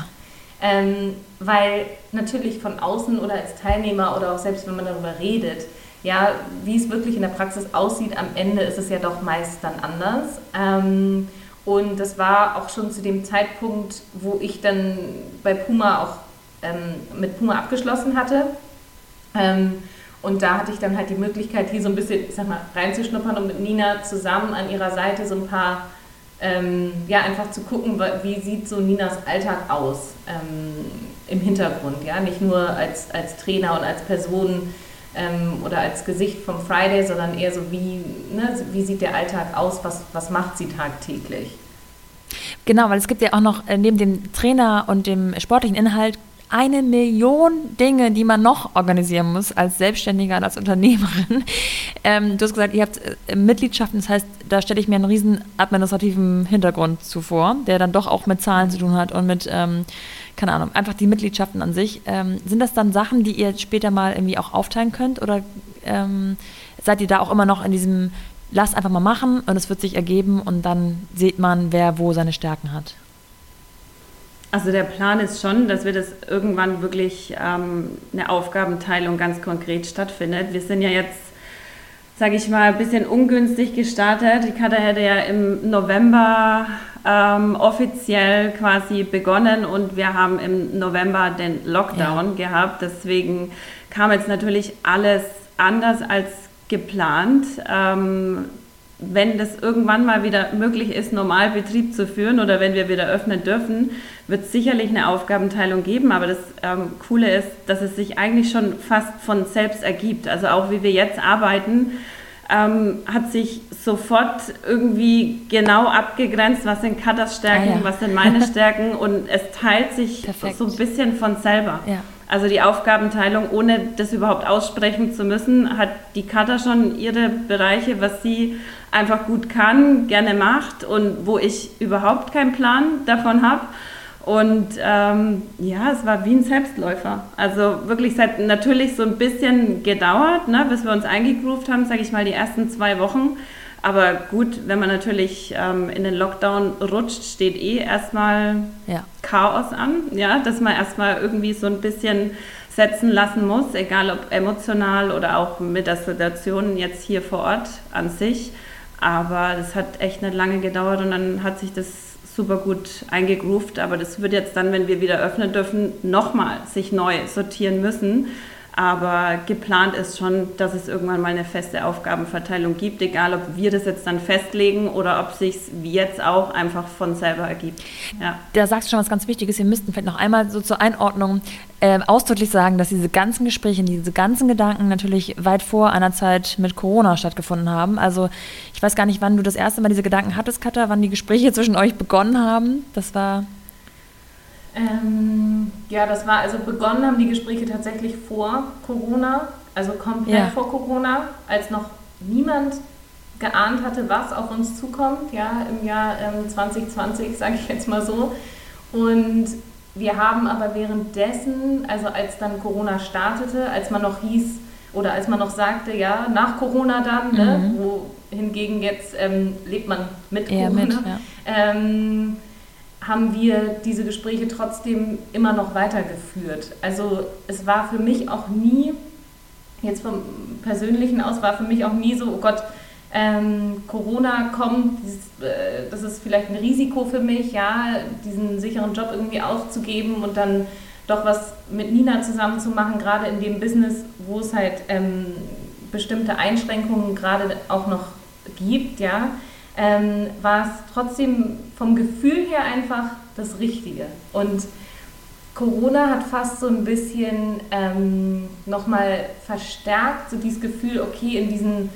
Weil natürlich von außen oder als Teilnehmer oder auch selbst wenn man darüber redet, ja, wie es wirklich in der Praxis aussieht, am Ende ist es ja doch meist dann anders. Und das war auch schon zu dem Zeitpunkt, wo ich dann bei Puma auch mit Puma abgeschlossen hatte. Und da hatte ich dann halt die Möglichkeit, hier so ein bisschen, reinzuschnuppern und mit Nina zusammen an ihrer Seite so ein paar, einfach zu gucken, wie sieht so Ninas Alltag aus im Hintergrund, ja, nicht nur als Trainer und als Person oder als Gesicht vom Friday, sondern eher so wie sieht der Alltag aus, was macht sie tagtäglich. Genau, weil es gibt ja auch noch neben dem Trainer und dem sportlichen Inhalt 1 Million Dinge, die man noch organisieren muss als Selbstständiger und als Unternehmerin. Du hast gesagt, ihr habt Mitgliedschaften, das heißt, da stelle ich mir einen riesen administrativen Hintergrund zuvor, der dann doch auch mit Zahlen zu tun hat und mit, keine Ahnung, einfach die Mitgliedschaften an sich. Sind das dann Sachen, die ihr später mal irgendwie auch aufteilen könnt oder seid ihr da auch immer noch in diesem, lasst einfach mal machen und es wird sich ergeben und dann sieht man, wer wo seine Stärken hat? Also der Plan ist schon, dass wir das irgendwann wirklich eine Aufgabenteilung ganz konkret stattfindet. Wir sind ja jetzt, sage ich mal, ein bisschen ungünstig gestartet. Die Katha hätte ja im November offiziell quasi begonnen und wir haben im November den Lockdown gehabt. Deswegen kam jetzt natürlich alles anders als geplant. Wenn das irgendwann mal wieder möglich ist, normal Betrieb zu führen oder wenn wir wieder öffnen dürfen, wird es sicherlich eine Aufgabenteilung geben. Aber das Coole ist, dass es sich eigentlich schon fast von selbst ergibt. Also auch wie wir jetzt arbeiten, hat sich sofort irgendwie genau abgegrenzt, was sind Katas Stärken, was sind meine Stärken und es teilt sich so ein bisschen von selber. Ja. Also die Aufgabenteilung, ohne das überhaupt aussprechen zu müssen, hat die Katha schon ihre Bereiche, was sie einfach gut kann, gerne macht und wo ich überhaupt keinen Plan davon habe. Und es war wie ein Selbstläufer. Also wirklich, es hat natürlich so ein bisschen gedauert, ne, bis wir uns eingegroovt haben, sage ich mal, die ersten 2 Wochen. Aber gut, wenn man natürlich in den Lockdown rutscht, steht erstmal Chaos an, ja, dass man erstmal irgendwie so ein bisschen setzen lassen muss, egal ob emotional oder auch mit der Situation jetzt hier vor Ort an sich. Aber das hat echt nicht lange gedauert und dann hat sich das super gut eingegroovt. Aber das wird jetzt dann, wenn wir wieder öffnen dürfen, nochmal sich neu sortieren müssen. Aber geplant ist schon, dass es irgendwann mal eine feste Aufgabenverteilung gibt, egal ob wir das jetzt dann festlegen oder ob es sich wie jetzt auch einfach von selber ergibt. Ja. Da sagst du schon was ganz Wichtiges. Wir müssten vielleicht noch einmal so zur Einordnung ausdrücklich sagen, dass diese ganzen Gespräche, diese ganzen Gedanken natürlich weit vor einer Zeit mit Corona stattgefunden haben. Also ich weiß gar nicht, wann du das erste Mal diese Gedanken hattest, Katha, wann die Gespräche zwischen euch begonnen haben. Das war... das war, also begonnen haben die Gespräche tatsächlich vor Corona, also komplett vor Corona, als noch niemand geahnt hatte, was auf uns zukommt, ja, im Jahr 2020, sage ich jetzt mal so. Und wir haben aber währenddessen, also als dann Corona startete, als man noch hieß, oder als man noch sagte, ja, nach Corona dann, ne, wo hingegen jetzt lebt man mit Eher Corona. mit, ja. Haben wir diese Gespräche trotzdem immer noch weitergeführt. Also es war für mich auch nie, jetzt vom Persönlichen aus, war für mich auch nie so, oh Gott, Corona kommt, das ist vielleicht ein Risiko für mich, ja, diesen sicheren Job irgendwie aufzugeben und dann doch was mit Nina zusammen zu machen, gerade in dem Business, wo es halt bestimmte Einschränkungen gerade auch noch gibt, ja, war es trotzdem vom Gefühl her einfach das Richtige. Und Corona hat fast so ein bisschen nochmal verstärkt, so dieses Gefühl, okay, in diesen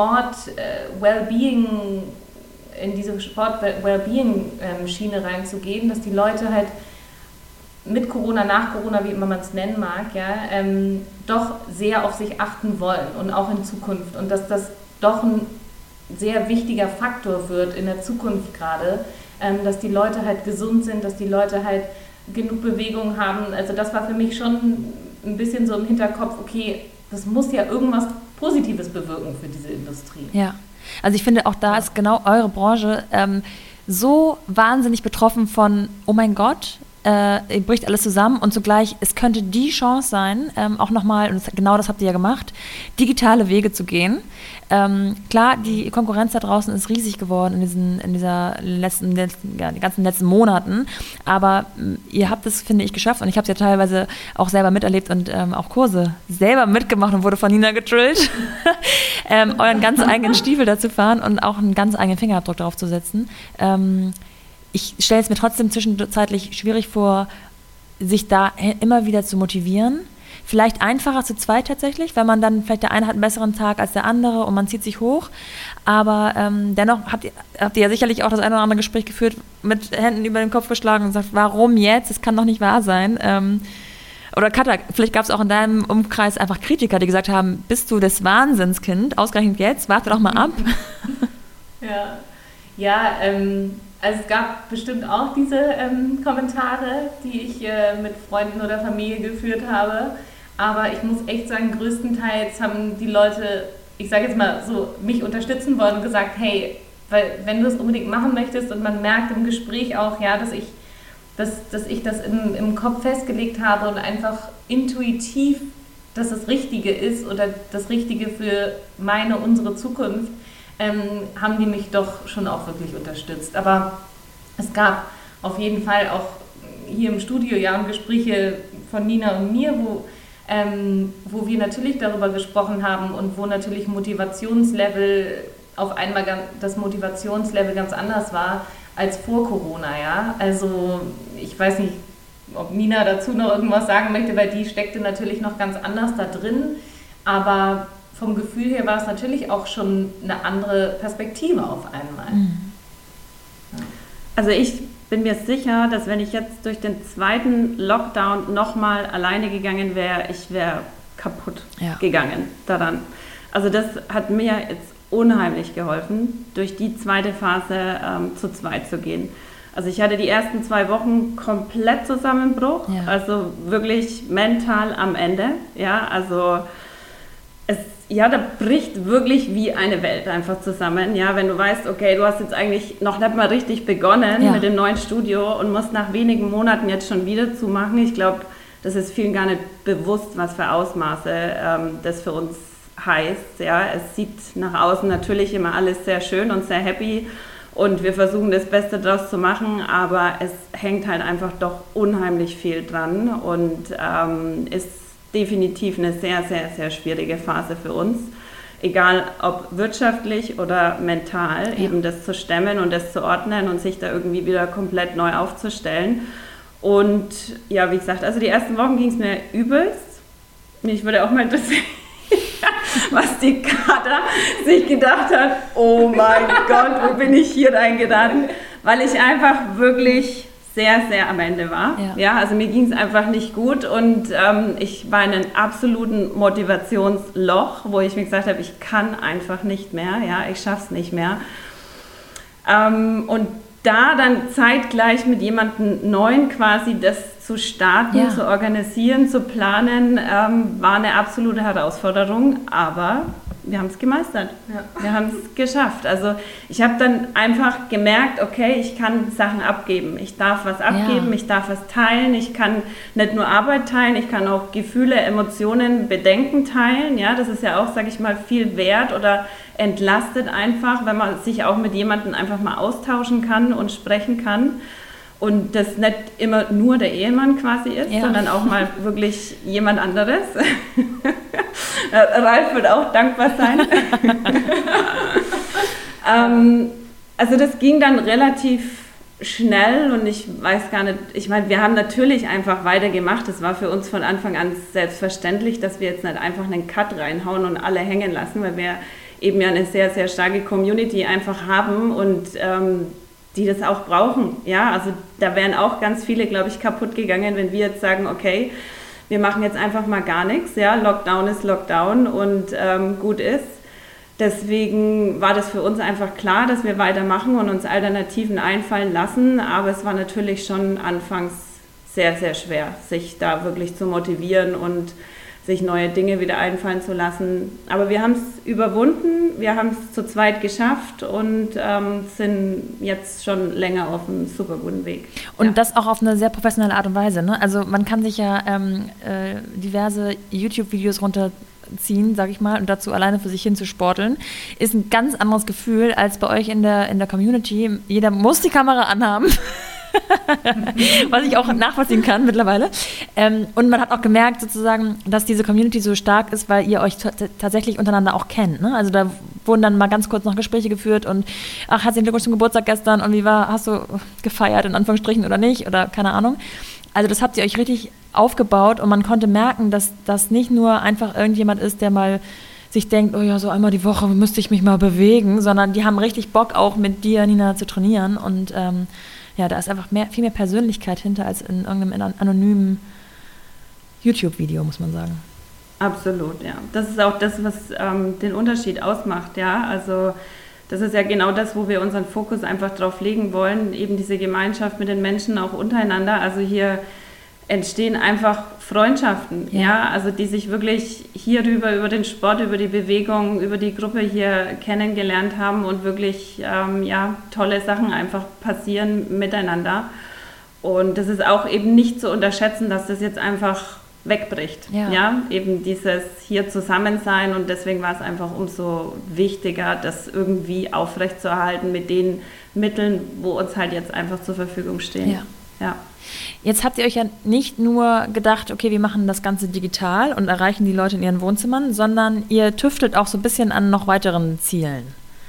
Sport-Wellbeing-Schiene reinzugehen, dass die Leute halt mit Corona, nach Corona, wie immer man es nennen mag, ja, doch sehr auf sich achten wollen und auch in Zukunft. Und dass das doch ein sehr wichtiger Faktor wird in der Zukunft gerade, dass die Leute halt gesund sind, dass die Leute halt genug Bewegung haben. Also das war für mich schon ein bisschen so im Hinterkopf, okay, das muss ja irgendwas Positives bewirken für diese Industrie. Ja, also ich finde auch da ist genau eure Branche so wahnsinnig betroffen von, oh mein Gott, bricht alles zusammen und zugleich, es könnte die Chance sein, auch nochmal, und genau das habt ihr ja gemacht, digitale Wege zu gehen. Klar, die Konkurrenz da draußen ist riesig geworden in die ganzen letzten Monaten, aber ihr habt es, finde ich, geschafft und ich habe es ja teilweise auch selber miterlebt und auch Kurse selber mitgemacht und wurde von Nina gedrillt, euren ganz eigenen Stiefel dazu fahren und auch einen ganz eigenen Fingerabdruck darauf zu setzen. Ich stelle es mir trotzdem zwischenzeitlich schwierig vor, sich da immer wieder zu motivieren. Vielleicht einfacher zu zweit tatsächlich, weil man dann, vielleicht der eine hat einen besseren Tag als der andere und man zieht sich hoch. Aber dennoch habt ihr ja sicherlich auch das eine oder andere Gespräch geführt, mit Händen über den Kopf geschlagen und gesagt, warum jetzt? Das kann doch nicht wahr sein. Oder Katha, vielleicht gab es auch in deinem Umkreis einfach Kritiker, die gesagt haben, bist du das Wahnsinnskind, ausgerechnet jetzt, warte doch mal ab. Also es gab bestimmt auch diese Kommentare, die ich mit Freunden oder Familie geführt habe. Aber ich muss echt sagen, größtenteils haben die Leute, ich sage jetzt mal so, mich unterstützen wollen und gesagt, hey, weil wenn du es unbedingt machen möchtest und man merkt im Gespräch auch, ja, dass ich das im Kopf festgelegt habe und einfach intuitiv, dass das Richtige ist oder das Richtige für unsere Zukunft, haben die mich doch schon auch wirklich unterstützt. Aber es gab auf jeden Fall auch hier im Studio Gespräche von Nina und mir, wo wir natürlich darüber gesprochen haben und wo natürlich auf einmal das Motivationslevel ganz anders war als vor Corona. Ja? Also ich weiß nicht, ob Nina dazu noch irgendwas sagen möchte, weil die steckte natürlich noch ganz anders da drin, aber vom Gefühl her war es natürlich auch schon eine andere Perspektive auf einmal. Mhm. Ja. Also ich bin mir sicher, dass wenn ich jetzt durch den zweiten Lockdown nochmal alleine gegangen wäre, ich wäre kaputt gegangen daran. Also das hat mir jetzt unheimlich geholfen, durch die zweite Phase zu zweit zu gehen. Also ich hatte die ersten 2 Wochen komplett Zusammenbruch, also wirklich mental am Ende. Ja, also da bricht wirklich wie eine Welt einfach zusammen. Ja, wenn du weißt, okay, du hast jetzt eigentlich noch nicht mal richtig begonnen mit dem neuen Studio und musst nach wenigen Monaten jetzt schon wieder zumachen. Ich glaube, das ist vielen gar nicht bewusst, was für Ausmaße das für uns heißt. Ja, es sieht nach außen natürlich immer alles sehr schön und sehr happy und wir versuchen das Beste daraus zu machen, aber es hängt halt einfach doch unheimlich viel dran und ist definitiv eine sehr, sehr, sehr schwierige Phase für uns. Egal ob wirtschaftlich oder mental, eben das zu stemmen und das zu ordnen und sich da irgendwie wieder komplett neu aufzustellen. Und ja, wie gesagt, also die ersten Wochen ging es mir übelst. Mich würde auch mal interessieren, was die Katha sich gedacht hat, oh mein Gott, wo bin ich hier reingeraten? Weil ich einfach wirklich sehr, sehr am Ende war. Ja, also mir ging es einfach nicht gut und ich war in einem absoluten Motivationsloch, wo ich mir gesagt habe, ich kann einfach nicht mehr, ich schaffe es nicht mehr. Und da dann zeitgleich mit jemandem Neuen quasi das zu starten, zu organisieren, zu planen, war eine absolute Herausforderung, aber es gemeistert. Ja. Wir haben es geschafft. Also ich habe dann einfach gemerkt, okay, ich kann Sachen abgeben. Ich darf was abgeben, ich darf was teilen. Ich kann nicht nur Arbeit teilen, ich kann auch Gefühle, Emotionen, Bedenken teilen. Ja, das ist ja auch, sage ich mal, viel wert oder entlastet einfach, wenn man sich auch mit jemandem einfach mal austauschen kann und sprechen kann. Und das nicht immer nur der Ehemann quasi ist, sondern auch mal wirklich jemand anderes. Ralf wird auch dankbar sein. Also das ging dann relativ schnell und ich weiß gar nicht, ich meine, wir haben natürlich einfach weitergemacht. Es war für uns von Anfang an selbstverständlich, dass wir jetzt nicht einfach einen Cut reinhauen und alle hängen lassen, weil wir eben ja eine sehr, sehr starke Community einfach haben und die das auch brauchen. Ja, also da wären auch ganz viele, glaube ich, kaputt gegangen, wenn wir jetzt sagen, okay, wir machen jetzt einfach mal gar nichts. Ja, Lockdown ist Lockdown und gut ist. Deswegen war das für uns einfach klar, dass wir weitermachen und uns Alternativen einfallen lassen. Aber es war natürlich schon anfangs sehr, sehr schwer, sich da wirklich zu motivieren und sich neue Dinge wieder einfallen zu lassen. Aber wir haben es überwunden, wir haben es zu zweit geschafft und sind jetzt schon länger auf einem super guten Weg. Und das auch auf eine sehr professionelle Art und Weise, ne? Also man kann sich ja diverse YouTube-Videos runterziehen, sag ich mal, und dazu alleine für sich hin zu sporteln, ist ein ganz anderes Gefühl als bei euch in der Community. Jeder muss die Kamera anhaben. Was ich auch nachvollziehen kann mittlerweile. Und man hat auch gemerkt sozusagen, dass diese Community so stark ist, weil ihr euch tatsächlich untereinander auch kennt. Ne? Also da wurden dann mal ganz kurz noch Gespräche geführt und ach, herzlichen Glückwunsch zum Geburtstag gestern und wie war, hast du gefeiert in Anführungsstrichen oder nicht oder keine Ahnung. Also das habt ihr euch richtig aufgebaut und man konnte merken, dass das nicht nur einfach irgendjemand ist, der mal sich denkt, oh ja, so einmal die Woche müsste ich mich mal bewegen, sondern die haben richtig Bock auch mit dir, Nina, zu trainieren und ja, da ist einfach viel mehr Persönlichkeit hinter als in irgendeinem anonymen YouTube-Video, muss man sagen. Absolut, ja. Das ist auch das, was den Unterschied ausmacht, ja. Also das ist ja genau das, wo wir unseren Fokus einfach drauf legen wollen, eben diese Gemeinschaft mit den Menschen auch untereinander. Also hier entstehen einfach Freundschaften, ja, also die sich wirklich hierüber, über den Sport, über die Bewegung, über die Gruppe hier kennengelernt haben und wirklich, tolle Sachen einfach passieren miteinander. Und das ist auch eben nicht zu unterschätzen, dass das jetzt einfach wegbricht, ja, eben dieses hier Zusammensein und deswegen war es einfach umso wichtiger, das irgendwie aufrechtzuerhalten mit den Mitteln, wo uns halt jetzt einfach zur Verfügung stehen. Ja. Jetzt habt ihr euch ja nicht nur gedacht, okay, wir machen das Ganze digital und erreichen die Leute in ihren Wohnzimmern, sondern ihr tüftelt auch so ein bisschen an noch weiteren Zielen.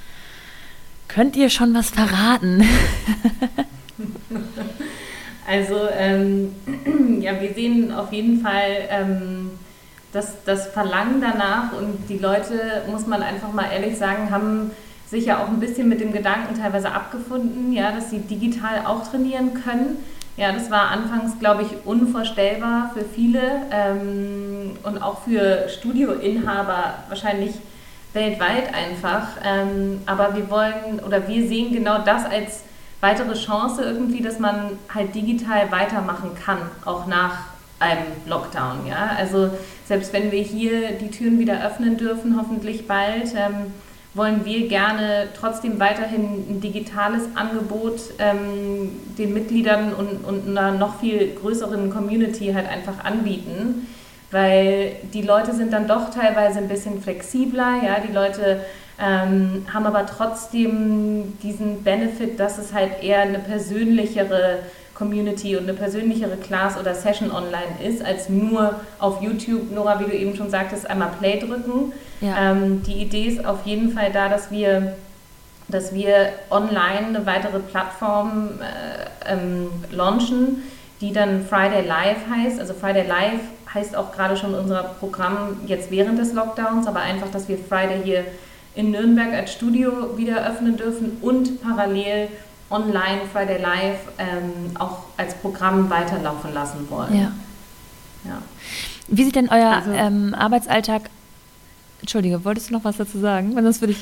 Könnt ihr schon was verraten? Also, wir sehen auf jeden Fall das Verlangen danach und die Leute, muss man einfach mal ehrlich sagen, haben sich ja auch ein bisschen mit dem Gedanken teilweise abgefunden, ja, dass sie digital auch trainieren können. Ja, das war anfangs, glaube ich, unvorstellbar für viele und auch für Studioinhaber wahrscheinlich weltweit einfach. Aber wir sehen genau das als weitere Chance irgendwie, dass man halt digital weitermachen kann, auch nach einem Lockdown. Ja? Also selbst wenn wir hier die Türen wieder öffnen dürfen, hoffentlich bald, wollen wir gerne trotzdem weiterhin ein digitales Angebot den Mitgliedern und einer noch viel größeren Community halt einfach anbieten, weil die Leute sind dann doch teilweise ein bisschen flexibler, ja, die Leute haben aber trotzdem diesen Benefit, dass es halt eher eine persönlichere Community und eine persönlichere Class oder Session online ist, als nur auf YouTube, Nora, wie du eben schon sagtest, einmal Play drücken. Ja. Die Idee ist auf jeden Fall da, dass wir online eine weitere Plattform launchen, die dann Friday Live heißt. Also Friday Live heißt auch gerade schon unser Programm jetzt während des Lockdowns, aber einfach, dass wir Friday hier in Nürnberg als Studio wieder öffnen dürfen und parallel online Friday Live auch als Programm weiterlaufen lassen wollen. Ja. Wie sieht denn euer Arbeitsalltag... Entschuldige, wolltest du noch was dazu sagen? Weil sonst würde ich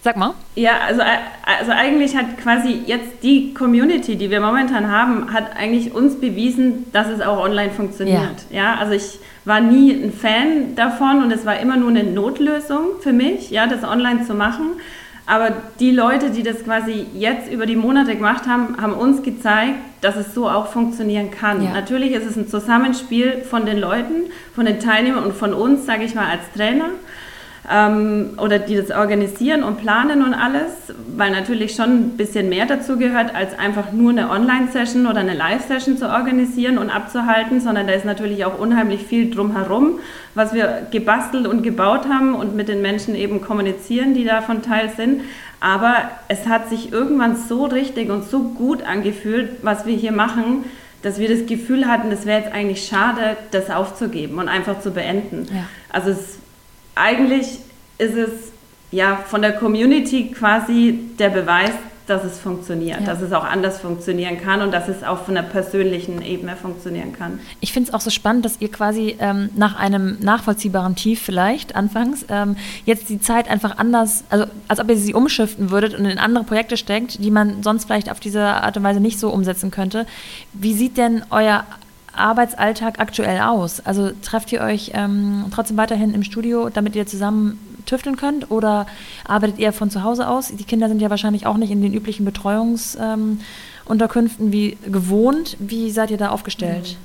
Sag mal. Ja, also eigentlich hat quasi jetzt die Community, die wir momentan haben, hat eigentlich uns bewiesen, dass es auch online funktioniert. Ja, also ich war nie ein Fan davon und es war immer nur eine Notlösung für mich, ja, das online zu machen. Aber die Leute, die das quasi jetzt über die Monate gemacht haben, haben uns gezeigt, dass es so auch funktionieren kann. Ja. Natürlich ist es ein Zusammenspiel von den Leuten, von den Teilnehmern und von uns, sage ich mal, als Trainer. Oder die das organisieren und planen und alles, weil natürlich schon ein bisschen mehr dazu gehört, als einfach nur eine Online-Session oder eine Live-Session zu organisieren und abzuhalten, sondern da ist natürlich auch unheimlich viel drumherum, was wir gebastelt und gebaut haben und mit den Menschen eben kommunizieren, die davon Teil sind. Aber es hat sich irgendwann so richtig und so gut angefühlt, was wir hier machen, dass wir das Gefühl hatten, es wäre jetzt eigentlich schade, das aufzugeben und einfach zu beenden. Ja. Also eigentlich ist es ja von der Community quasi der Beweis, dass es funktioniert, dass es auch anders funktionieren kann und dass es auch von der persönlichen Ebene funktionieren kann. Ich finde es auch so spannend, dass ihr quasi nach einem nachvollziehbaren Tief vielleicht anfangs jetzt die Zeit einfach anders, also als ob ihr sie umschiften würdet und in andere Projekte steckt, die man sonst vielleicht auf diese Art und Weise nicht so umsetzen könnte. Wie sieht denn euer Arbeitsalltag aktuell aus? Also trefft ihr euch trotzdem weiterhin im Studio, damit ihr zusammen tüfteln könnt, oder arbeitet ihr von zu Hause aus? Die Kinder sind ja wahrscheinlich auch nicht in den üblichen Betreuungsunterkünften wie gewohnt. Wie seid ihr da aufgestellt?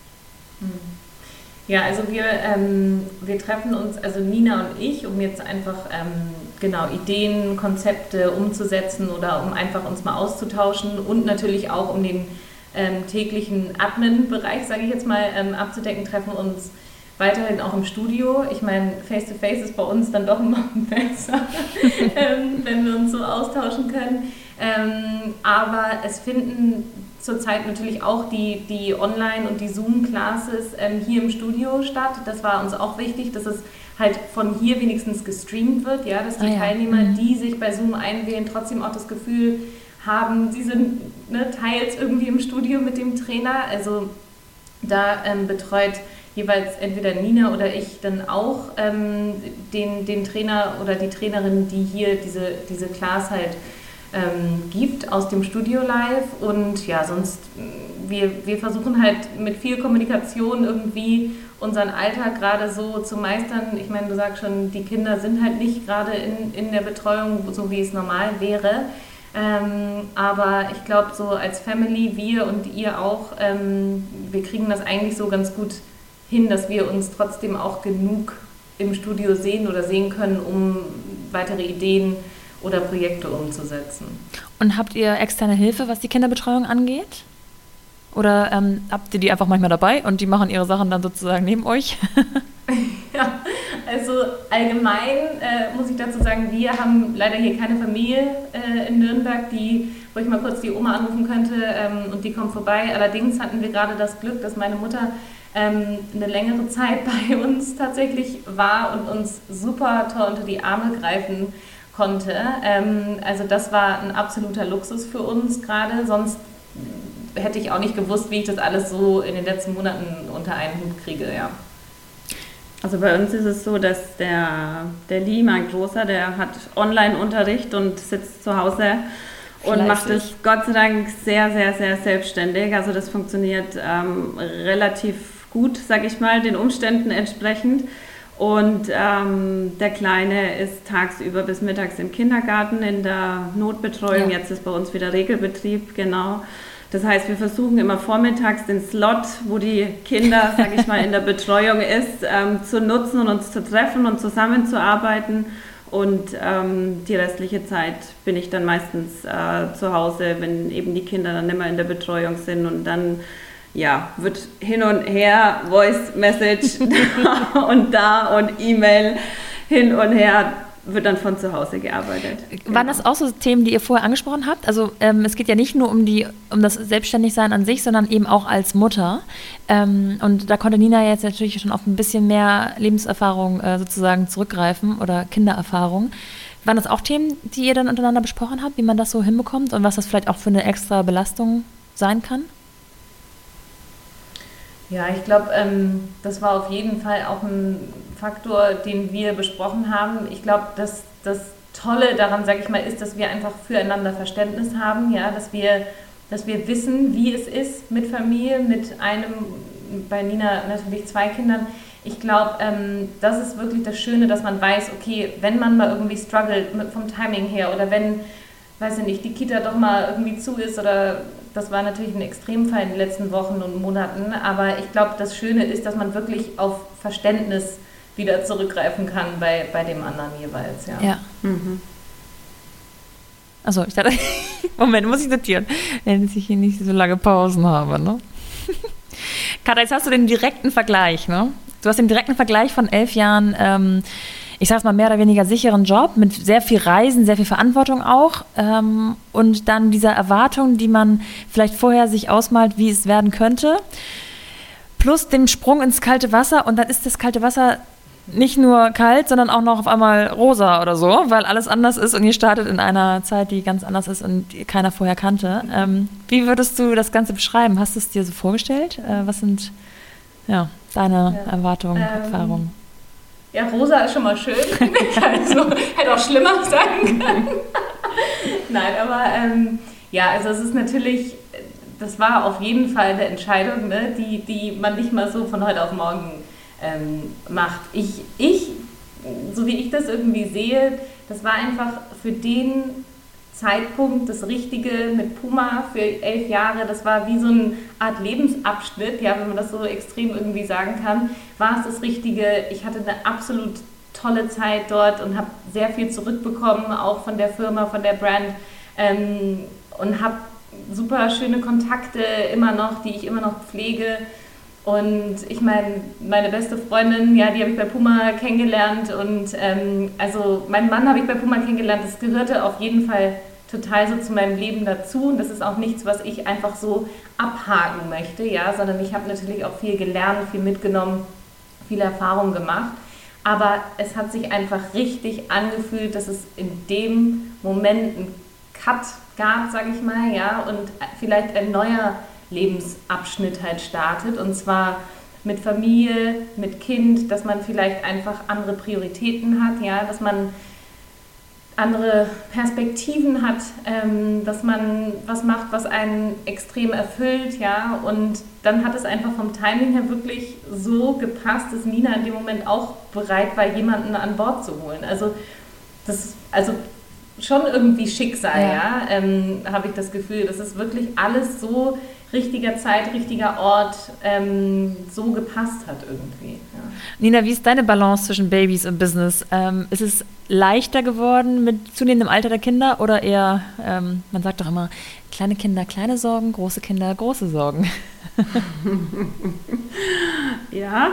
Ja, also wir treffen uns, also Nina und ich, um jetzt einfach Ideen, Konzepte umzusetzen oder um einfach uns mal auszutauschen und natürlich auch um den täglichen Admin-Bereich, sage ich jetzt mal, abzudecken, treffen uns weiterhin auch im Studio. Ich meine, Face-to-Face ist bei uns dann doch immer besser, wenn wir uns so austauschen können. Aber es finden zurzeit natürlich auch die Online- und die Zoom-Classes hier im Studio statt. Das war uns auch wichtig, dass es halt von hier wenigstens gestreamt wird, ja, dass die Teilnehmer, die sich bei Zoom einwählen, trotzdem auch das Gefühl haben, sie sind teils irgendwie im Studio mit dem Trainer. Also da betreut jeweils entweder Nina oder ich dann auch den Trainer oder die Trainerin, die hier diese Class halt gibt aus dem Studio live. Und ja, sonst, wir versuchen halt mit viel Kommunikation irgendwie unseren Alltag gerade so zu meistern. Ich meine, du sagst schon, die Kinder sind halt nicht gerade in der Betreuung, so wie es normal wäre. Aber ich glaube, so als Family, wir und ihr auch, wir kriegen das eigentlich so ganz gut hin, dass wir uns trotzdem auch genug im Studio sehen oder sehen können, um weitere Ideen oder Projekte umzusetzen. Und habt ihr externe Hilfe, was die Kinderbetreuung angeht? Oder habt ihr die einfach manchmal dabei und die machen ihre Sachen dann sozusagen neben euch? Ja, also allgemein muss ich dazu sagen, wir haben leider hier keine Familie in Nürnberg, wo ich mal kurz die Oma anrufen könnte und die kommt vorbei. Allerdings hatten wir gerade das Glück, dass meine Mutter eine längere Zeit bei uns tatsächlich war und uns super toll unter die Arme greifen konnte. Also das war ein absoluter Luxus für uns gerade, sonst hätte ich auch nicht gewusst, wie ich das alles so in den letzten Monaten unter einen Hut kriege, ja. Also bei uns ist es so, dass der Lee, mein Großer, der hat Online-Unterricht und sitzt zu Hause und macht es Gott sei Dank sehr, sehr, sehr selbstständig. Also das funktioniert relativ gut, sage ich mal, den Umständen entsprechend. Und der Kleine ist tagsüber bis mittags im Kindergarten in der Notbetreuung. Ja. Jetzt ist bei uns wieder Regelbetrieb, genau. Das heißt, wir versuchen immer vormittags den Slot, wo die Kinder, sage ich mal, in der Betreuung ist, zu nutzen und uns zu treffen und zusammenzuarbeiten. Und die restliche Zeit bin ich dann meistens zu Hause, wenn eben die Kinder dann immer in der Betreuung sind. Und dann wird hin und her Voice Message und da und E-Mail hin und her. Wird dann von zu Hause gearbeitet. Waren das auch so Themen, die ihr vorher angesprochen habt? Also es geht ja nicht nur um das Selbstständigsein an sich, sondern eben auch als Mutter. Und da konnte Nina jetzt natürlich schon auf ein bisschen mehr Lebenserfahrung sozusagen zurückgreifen oder Kindererfahrung. Waren das auch Themen, die ihr dann untereinander besprochen habt, wie man das so hinbekommt und was das vielleicht auch für eine extra Belastung sein kann? Ja, ich glaube, das war auf jeden Fall auch ein Faktor, den wir besprochen haben. Ich glaube, dass Tolle daran, sage ich mal, ist, dass wir einfach füreinander Verständnis haben, ja, dass wir wissen, wie es ist mit Familie, bei Nina natürlich 2 Kindern. Ich glaube, das ist wirklich das Schöne, dass man weiß, okay, wenn man mal irgendwie struggelt vom Timing her oder wenn, weiß ich nicht, die Kita doch mal irgendwie zu ist oder das war natürlich ein Extremfall in den letzten Wochen und Monaten, aber ich glaube, das Schöne ist, dass man wirklich auf Verständnis wieder zurückgreifen kann bei dem anderen jeweils. Ja. Mhm. Achso, ich dachte, Moment, muss ich notieren, wenn ich hier nicht so lange Pausen habe, ne? Katja, jetzt hast du den direkten Vergleich, ne? Du hast den direkten Vergleich von 11 Jahren, ich sag's mal, mehr oder weniger sicheren Job, mit sehr viel Reisen, sehr viel Verantwortung auch, und dann dieser Erwartung, die man vielleicht vorher sich ausmalt, wie es werden könnte, plus dem Sprung ins kalte Wasser, und dann ist das kalte Wasser nicht nur kalt, sondern auch noch auf einmal rosa oder so, weil alles anders ist und ihr startet in einer Zeit, die ganz anders ist und keiner vorher kannte. Wie würdest du das Ganze beschreiben? Hast du es dir so vorgestellt? Was sind deine Erwartungen, Erfahrungen? Ja, rosa ist schon mal schön, finde ich. Also, hätte auch schlimmer sein können. Nein, aber also es ist natürlich, das war auf jeden Fall eine Entscheidung, ne, die man nicht mal so von heute auf morgen macht. So wie ich das irgendwie sehe, das war einfach für den Zeitpunkt das Richtige mit Puma für 11 Jahre. Das war wie so eine Art Lebensabschnitt, ja, wenn man das so extrem irgendwie sagen kann, war es das Richtige. Ich hatte eine absolut tolle Zeit dort und habe sehr viel zurückbekommen, auch von der Firma, von der Brand, und habe super schöne Kontakte immer noch, die ich immer noch pflege. Und ich meine beste Freundin, ja, die habe ich bei Puma kennengelernt und also meinen Mann habe ich bei Puma kennengelernt. Das gehörte auf jeden Fall total so zu meinem Leben dazu und das ist auch nichts, was ich einfach so abhaken möchte, ja, sondern ich habe natürlich auch viel gelernt, viel mitgenommen, viel Erfahrung gemacht. Aber es hat sich einfach richtig angefühlt, dass es in dem Moment einen Cut gab, sage ich mal, ja, und vielleicht ein neuer Lebensabschnitt halt startet und zwar mit Familie, mit Kind, dass man vielleicht einfach andere Prioritäten hat, ja, dass man andere Perspektiven hat, dass man was macht, was einen extrem erfüllt, ja, und dann hat es einfach vom Timing her wirklich so gepasst, dass Nina in dem Moment auch bereit war, jemanden an Bord zu holen. Also schon irgendwie Schicksal, ja, habe ich das Gefühl, das ist wirklich alles so richtiger Zeit, richtiger Ort so gepasst hat irgendwie. Ja. Nina, wie ist deine Balance zwischen Babys und Business? Ist es leichter geworden mit zunehmendem Alter der Kinder oder eher, man sagt doch immer, kleine Kinder, kleine Sorgen, große Kinder, große Sorgen? Ja,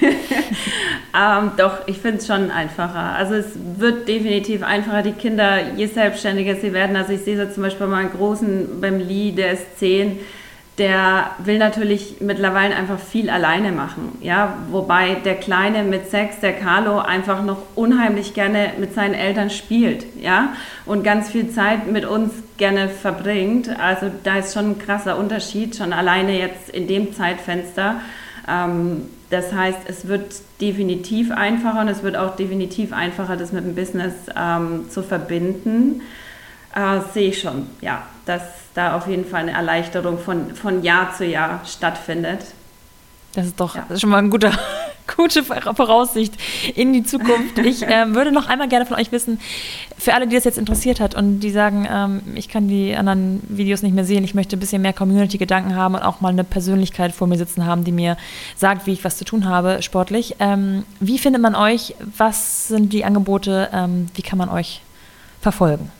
doch, ich finde es schon einfacher. Also es wird definitiv einfacher, die Kinder, je selbstständiger sie werden. Also ich sehe so zum Beispiel mal einen Großen beim Lee, der ist 10, der will natürlich mittlerweile einfach viel alleine machen, ja, wobei der Kleine mit 6, der Carlo, einfach noch unheimlich gerne mit seinen Eltern spielt, ja, und ganz viel Zeit mit uns gerne verbringt. Also da ist schon ein krasser Unterschied, schon alleine jetzt in dem Zeitfenster. Das heißt, es wird definitiv einfacher und es wird auch definitiv einfacher, das mit dem Business zu verbinden. Sehe ich schon, ja, dass da auf jeden Fall eine Erleichterung von Jahr zu Jahr stattfindet. Das ist doch das ist schon mal eine gute Voraussicht in die Zukunft. Ich würde noch einmal gerne von euch wissen, für alle, die das jetzt interessiert hat und die sagen, ich kann die anderen Videos nicht mehr sehen, ich möchte ein bisschen mehr Community-Gedanken haben und auch mal eine Persönlichkeit vor mir sitzen haben, die mir sagt, wie ich was zu tun habe, sportlich. Wie findet man euch? Was sind die Angebote? Wie kann man euch verfolgen?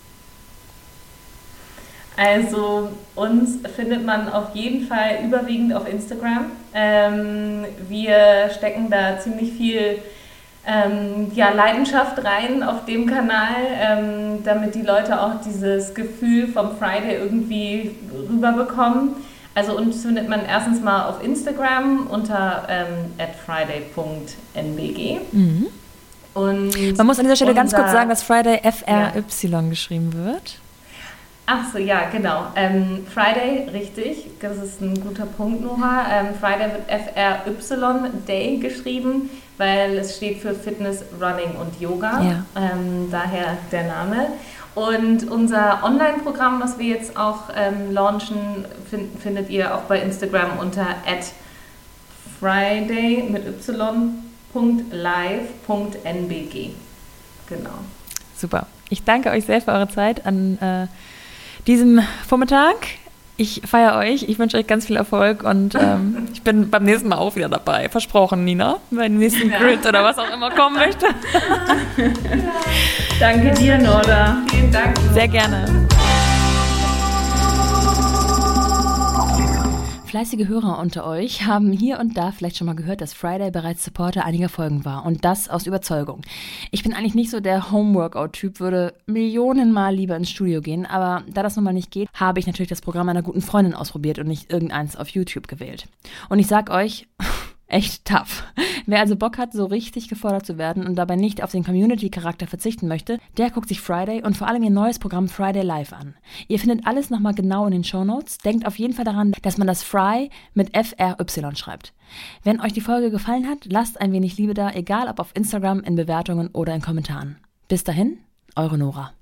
Also uns findet man auf jeden Fall überwiegend auf Instagram. Wir stecken da ziemlich viel Leidenschaft rein auf dem Kanal, damit die Leute auch dieses Gefühl vom Friday irgendwie rüberbekommen. Also uns findet man erstens mal auf Instagram unter @friday.nbg. Mhm. Und man muss an dieser Stelle ganz kurz sagen, dass Friday FRY geschrieben wird. Ach so, ja, genau. Friday, richtig. Das ist ein guter Punkt, Nora. Friday wird FRY Day geschrieben, weil es steht für Fitness, Running und Yoga. Ja. Daher der Name. Und unser Online-Programm, was wir jetzt auch launchen, findet ihr auch bei Instagram unter @friday mit y.live.nbg. Genau. Super. Ich danke euch sehr für eure Zeit an diesem Vormittag. Ich feiere euch, ich wünsche euch ganz viel Erfolg und ich bin beim nächsten Mal auch wieder dabei. Versprochen, Nina, beim nächsten Grid oder was auch immer kommen möchte. Danke dir, Nora. Vielen Dank. Sehr gerne. Fleißige Hörer unter euch haben hier und da vielleicht schon mal gehört, dass Friday bereits Supporter einiger Folgen war und das aus Überzeugung. Ich bin eigentlich nicht so der Homeworkout-Typ, würde Millionenmal lieber ins Studio gehen, aber da das nun mal nicht geht, habe ich natürlich das Programm einer guten Freundin ausprobiert und nicht irgendeins auf YouTube gewählt. Und ich sag euch, echt tough. Wer also Bock hat, so richtig gefordert zu werden und dabei nicht auf den Community-Charakter verzichten möchte, der guckt sich Friday und vor allem ihr neues Programm Friday Live an. Ihr findet alles nochmal genau in den Shownotes. Denkt auf jeden Fall daran, dass man das Fry mit FRY schreibt. Wenn euch die Folge gefallen hat, lasst ein wenig Liebe da, egal ob auf Instagram, in Bewertungen oder in Kommentaren. Bis dahin, eure Nora.